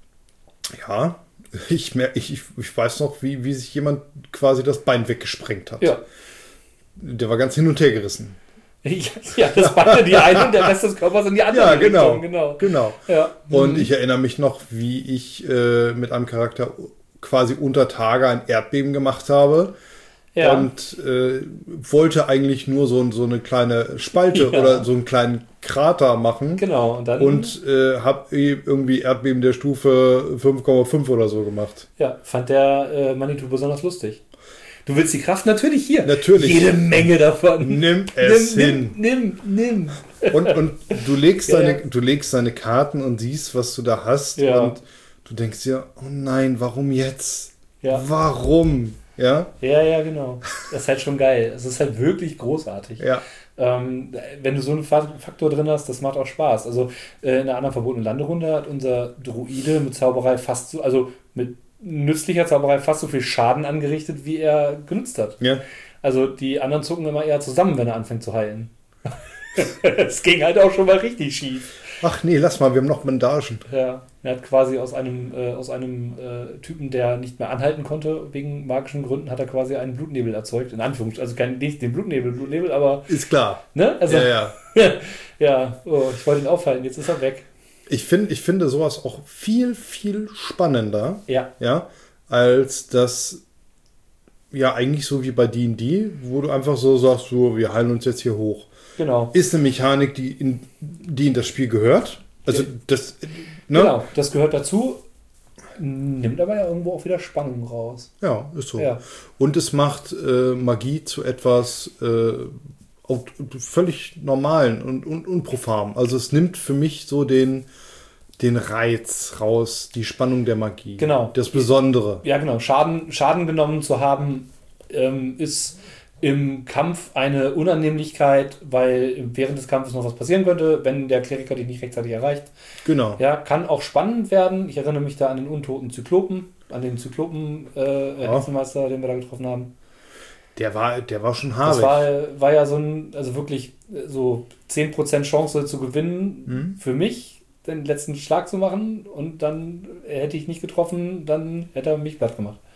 Ja, ich, mer- ich, ich, ich weiß noch, wie, wie sich jemand quasi das Bein weggesprengt hat. Ja. Der war ganz hin und her gerissen. Ja, das beide die eine und der Rest des Körpers in die andere Ja, genau. Richtung. Genau. Genau. Ja. Und Mhm. ich erinnere mich noch, wie ich äh, mit einem Charakter quasi unter Tage ein Erdbeben gemacht habe. ja. Und äh, wollte eigentlich nur so, so eine kleine Spalte Ja. oder so einen kleinen Krater machen. Genau. Und dann Und äh, habe irgendwie Erdbeben der Stufe fünf Komma fünf oder so gemacht. ja, fand der äh, Manitou besonders lustig. Du willst die Kraft natürlich hier. Natürlich. Jede Menge davon. Nimm es nimm, hin. Nimm, nimm, nimm. Und, und du, legst Ja, deine, ja. du legst deine Karten und siehst, was du da hast. Ja. Und du denkst dir, oh nein, warum jetzt? Ja. Warum? Ja? Ja, ja, genau. Das ist halt schon geil. Es ist halt wirklich großartig. Ja. Ähm, wenn du so einen Fa- Faktor drin hast, das macht auch Spaß. Also äh, in einer anderen verbotenen Landerunde hat unser Druide mit Zauberei fast so, also mit nützlicher Zauberei fast so viel Schaden angerichtet, wie er genutzt hat. Ja. Also die anderen zucken immer eher zusammen, wenn er anfängt zu heilen. Es ging halt auch schon mal richtig schief. Ach nee, lass mal, wir haben noch Bandagen. Ja, er hat quasi aus einem, äh, aus einem äh, Typen, der nicht mehr anhalten konnte, wegen magischen Gründen, hat er quasi einen Blutnebel erzeugt. In Anführungszeichen, also kein, nicht den Blutnebel, Blutnebel, aber, Ist klar. ne? Also, Ja, ja. ja, oh, ich wollte ihn aufhalten, jetzt ist er weg. Ich, find, ich finde sowas auch viel, viel spannender, Ja, ja, als das, ja, eigentlich so wie bei D und D, wo du einfach so sagst, so, wir heilen uns jetzt hier hoch. genau. Ist eine Mechanik, die in, die in das Spiel gehört. Also das, ne? Genau, das gehört dazu, nimmt aber ja irgendwo auch wieder Spannung raus. Ja, ist so. Ja. Und es macht äh, Magie zu etwas äh, auch völlig normalen und, und unprofanem. Also es nimmt für mich so den, den Reiz raus, die Spannung der Magie. Genau. Das Besondere. Ja, genau. Schaden, Schaden genommen zu haben, ähm, ist im Kampf eine Unannehmlichkeit, weil während des Kampfes noch was passieren könnte, wenn der Kleriker dich nicht rechtzeitig erreicht. Genau. Ja, kann auch spannend werden. Ich erinnere mich da an den untoten Zyklopen, an den Zyklopen äh, Ja. Hexenmeister, den wir da getroffen haben. Der war, der war schon Das haarig. war, war ja so ein, also wirklich so zehn Prozent Chance zu gewinnen Mhm. für mich, den letzten Schlag zu machen, und dann äh, hätte ich nicht getroffen, dann hätte er mich platt gemacht.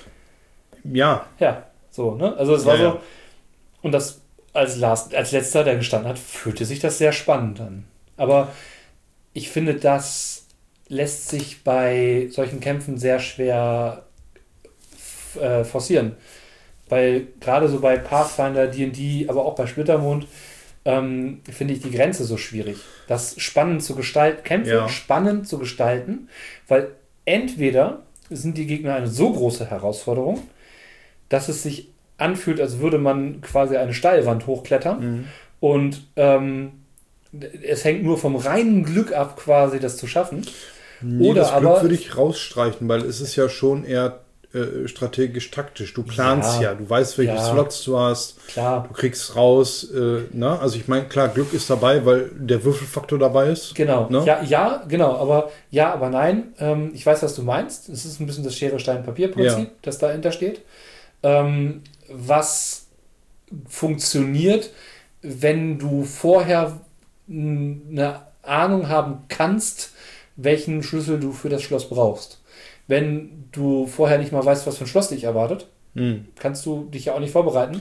Ja, Ja, so, ne? Also es war Ja, so, ja. und das als, Last, als letzter, der gestanden hat, fühlte sich das sehr spannend an. Aber ich finde, das lässt sich bei solchen Kämpfen sehr schwer f- äh, forcieren. Weil gerade so bei Pathfinder, D und D, aber auch bei Splittermond, ähm, finde ich die Grenze so schwierig. Das spannend zu gestalten, Kämpfe Ja. spannend zu gestalten, weil entweder sind die Gegner eine so große Herausforderung, dass es sich anfühlt, als würde man quasi eine Steilwand hochklettern, Mhm. und ähm, es hängt nur vom reinen Glück ab, quasi das zu schaffen. Nee, Oder das Glück aber- würde ich rausstreichen, weil es ist ja schon eher äh, strategisch-taktisch. Du planst ja, ja du weißt, welche ja, Slots du hast. Klar. Du kriegst raus, äh, ne? Also ich meine, klar, Glück ist dabei, weil der Würfelfaktor dabei ist. Genau. Ne? Ja, ja, genau. Aber ja, aber nein. Ähm, ich weiß, was du meinst. Es ist ein bisschen das Schere-Stein-Papier-Prinzip, Ja. das dahinter steht. Ähm, was funktioniert, wenn du vorher eine Ahnung haben kannst, welchen Schlüssel du für das Schloss brauchst. Wenn du vorher nicht mal weißt, was für ein Schloss dich erwartet, hm. kannst du dich ja auch nicht vorbereiten.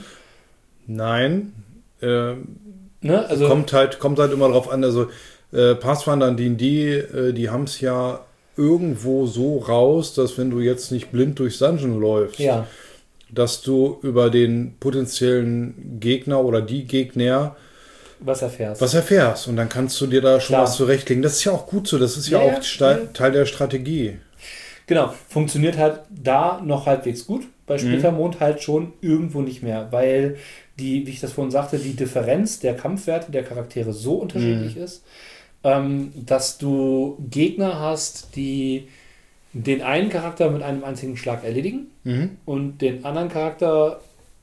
Nein. Äh, ne? Also, kommt, halt, kommt halt immer drauf an. Also äh, Pathfinder und D und D, äh, die haben es ja irgendwo so raus, dass wenn du jetzt nicht blind durchs Dungeon läufst, ja. dass du über den potenziellen Gegner oder die Gegner was erfährst. Was erfährst. Und dann kannst du dir da schon Klar. was zurechtlegen. Das ist ja auch gut so. Das ist ja, ja auch ja. Teil der Strategie. Genau. Funktioniert halt da noch halbwegs gut. Bei Splittermond mhm. halt schon irgendwo nicht mehr. Weil die, wie ich das vorhin sagte, die Differenz der Kampfwerte der Charaktere so unterschiedlich mhm. ist, ähm, dass du Gegner hast, die den einen Charakter mit einem einzigen Schlag erledigen mhm. und den anderen Charakter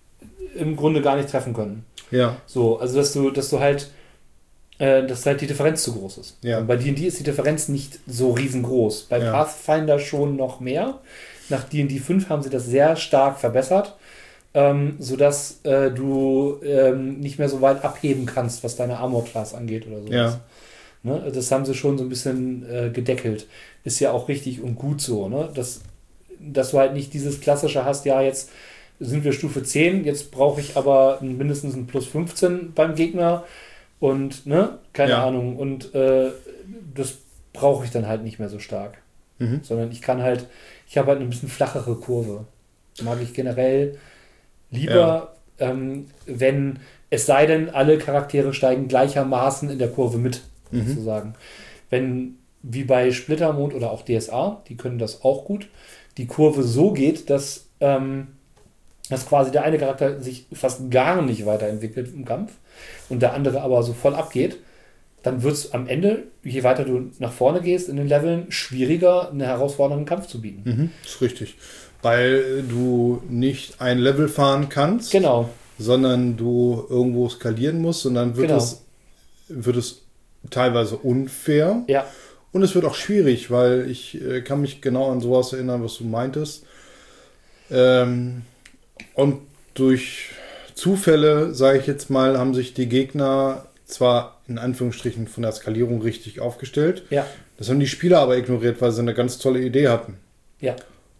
im Grunde gar nicht treffen können. Ja. So, also dass du, dass du halt, äh, dass halt die Differenz zu groß ist. Ja. Und bei D und D ist die Differenz nicht so riesengroß. Bei ja. Pathfinder schon noch mehr. Nach D und D fünf haben sie das sehr stark verbessert, ähm, sodass äh, du ähm, nicht mehr so weit abheben kannst, was deine Armor-Class angeht oder sowas. Ja. Ne? Das haben sie schon so ein bisschen äh, gedeckelt. Ist ja auch richtig und gut so, ne? Dass, dass du halt nicht dieses klassische hast, ja, jetzt sind wir Stufe zehn, jetzt brauche ich aber mindestens ein Plus fünfzehn beim Gegner und, ne, keine ja. Ahnung, und äh, das brauche ich dann halt nicht mehr so stark. Mhm. Sondern ich kann halt, ich habe halt eine bisschen flachere Kurve. Mag ich generell lieber, ja. ähm, wenn, es sei denn, alle Charaktere steigen gleichermaßen in der Kurve mit, mhm. sozusagen. Wenn, wie bei Splittermond oder auch D S A, die können das auch gut, die Kurve so geht, dass ähm, dass quasi der eine Charakter sich fast gar nicht weiterentwickelt im Kampf und der andere aber so voll abgeht, dann wird es am Ende, je weiter du nach vorne gehst in den Leveln, schwieriger, einen herausfordernden Kampf zu bieten. Mhm, ist richtig. Weil du nicht ein Level fahren kannst, genau. sondern du irgendwo skalieren musst und dann wird, genau. es, wird es teilweise unfair. Ja. Und es wird auch schwierig, weil ich äh, kann mich genau an sowas erinnern, was du meintest. Ähm... Und durch Zufälle, sage ich jetzt mal, haben sich die Gegner zwar in Anführungsstrichen von der Skalierung richtig aufgestellt. Ja. Das haben die Spieler aber ignoriert, weil sie eine ganz tolle Idee hatten. Ja.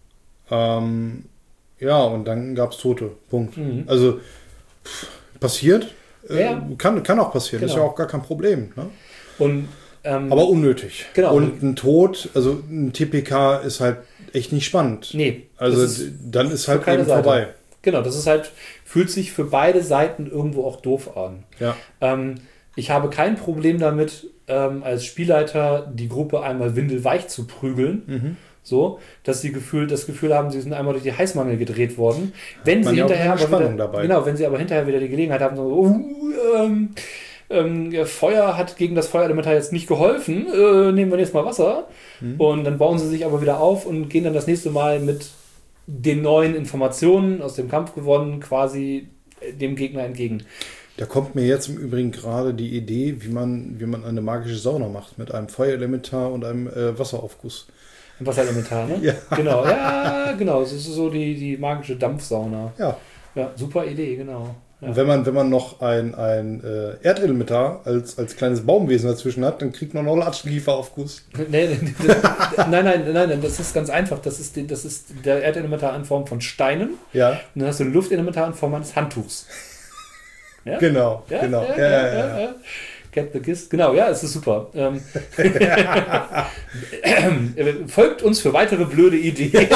Ähm, ja, und dann gab es Tote. Punkt. Mhm. Also pff, passiert. Äh, ja. kann, kann auch passieren. Genau. Ist ja auch gar kein Problem. Ne? Und, ähm, aber unnötig. Genau. Und ein Tod, also ein T P K ist halt echt nicht spannend. Nee. Also ist dann ist halt eben Seite. vorbei. Genau, das ist halt, fühlt sich für beide Seiten irgendwo auch doof an. Ja. Ähm, ich habe kein Problem damit, ähm, als Spielleiter die Gruppe einmal windelweich zu prügeln. Mhm. So, dass sie Gefühl, das Gefühl haben, sie sind einmal durch die Heißmangel gedreht worden. Wenn sie hinterher aber wieder, dabei. Genau, wenn sie aber hinterher wieder die Gelegenheit haben, so, uh, ähm, ähm, Feuer hat gegen das Feuerelementar jetzt nicht geholfen, äh, nehmen wir jetzt mal Wasser. Mhm. Und dann bauen sie sich aber wieder auf und gehen dann das nächste Mal mit den neuen Informationen aus dem Kampf gewonnen, quasi dem Gegner entgegen. Da kommt mir jetzt im Übrigen gerade die Idee, wie man, wie man eine magische Sauna macht, mit einem Feuerelementar und einem äh, Wasseraufguss. Ein Wasserelementar, ne? Ja. Genau, ja, genau. Das ist so die, die magische Dampfsauna. Ja. Ja, super Idee, genau. Ja. Und wenn man, wenn man noch ein, ein äh, Erdelementar als, als kleines Baumwesen dazwischen hat, dann kriegt man noch einen Latschenkieferaufguss. Nee, nee, nee, nein, nein, nein, nein, das ist ganz einfach. Das ist, die, das ist der Erdelementar in Form von Steinen. Ja. Und dann hast du ein Luftelementar in Form eines Handtuchs. Ja? Genau, ja, genau. Ja, ja, ja, ja, ja. Get the Gist. Genau, ja, es ist super. Ähm, folgt uns für weitere blöde Ideen.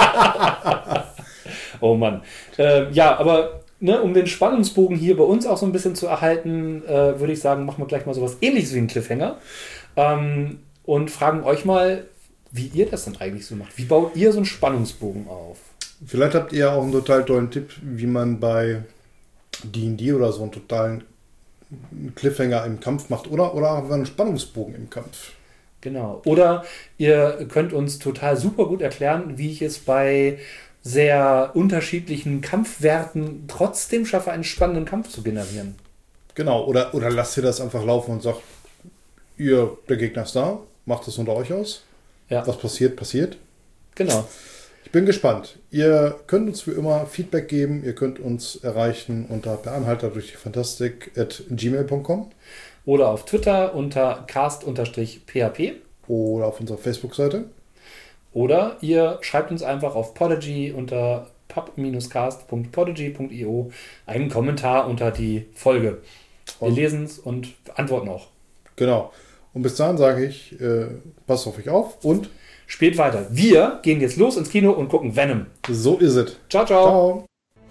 Oh Mann. Äh, ja, aber ne, um den Spannungsbogen hier bei uns auch so ein bisschen zu erhalten, äh, würde ich sagen, machen wir gleich mal sowas Ähnliches wie einen Cliffhanger. Ähm, und fragen euch mal, wie ihr das denn eigentlich so macht. Wie baut ihr so einen Spannungsbogen auf? Vielleicht habt ihr auch einen total tollen Tipp, wie man bei D und D oder so einen totalen Cliffhanger im Kampf macht. Oder, oder einen Spannungsbogen im Kampf. Genau. Oder ihr könnt uns total super gut erklären, wie ich es bei sehr unterschiedlichen Kampfwerten trotzdem schaffe, einen spannenden Kampf zu generieren. Genau, oder, oder lasst ihr das einfach laufen und sagt, ihr, der Gegner ist da, macht es unter euch aus. Ja. Was passiert, passiert. Genau. Ich bin gespannt. Ihr könnt uns wie immer Feedback geben. Ihr könnt uns erreichen unter beanhalter durch die Fantastik at gmail punkt com oder auf Twitter unter cast-php oder auf unserer Facebook-Seite. Oder ihr schreibt uns einfach auf Podigy unter pub cast punkt podigy punkt io einen Kommentar unter die Folge. Wir Und lesen es und antworten auch. Genau. Und bis dahin sage ich, äh, passt auf euch auf und spielt weiter. Wir gehen jetzt los ins Kino und gucken Venom. So ist es. Ciao, ciao. Ciao.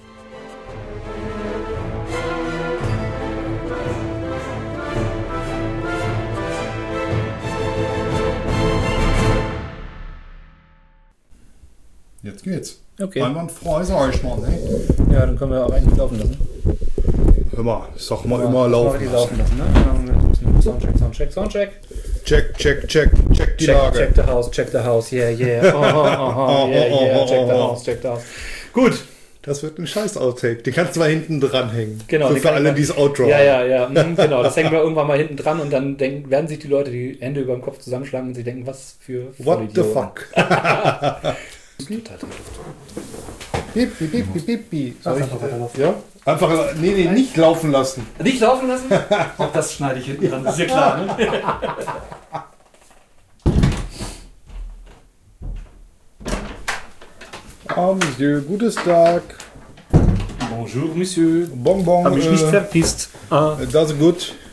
Jetzt geht's. Okay. Einwandfrei, sag ich mal. Ne? Ja, dann können wir auch eigentlich laufen lassen. Hör mal, ich sag mal immer laufen die laufen lassen. Ne? Soundcheck, Soundcheck, Soundcheck. Check, check, check, check die check, Lage. Check the house, check the house, yeah, yeah. Oh, oh, oh, yeah, yeah, check the house, check the house. Gut. Das wird ein scheiß Outtake. Die kannst du mal hinten dranhängen. Genau. So für alle, die es Outro Ja, ja, ja. Mhm, genau. Das hängen wir irgendwann mal hinten dran und dann denken, werden sich die Leute die Hände über dem Kopf zusammenschlagen und sie denken, was für What the fuck? Piep, piep, piep, piep, piep, piep. Soll ich, äh, ja? Einfach, nee, nee, nicht laufen lassen. Nicht laufen lassen? Auch das schneide ich hinten dran, das ist ja klar, ne? Ah, Monsieur, gutes Tag. Bonjour, Monsieur. Bonbon. Hab mich äh, nicht verpisst. Ah. Das ist gut.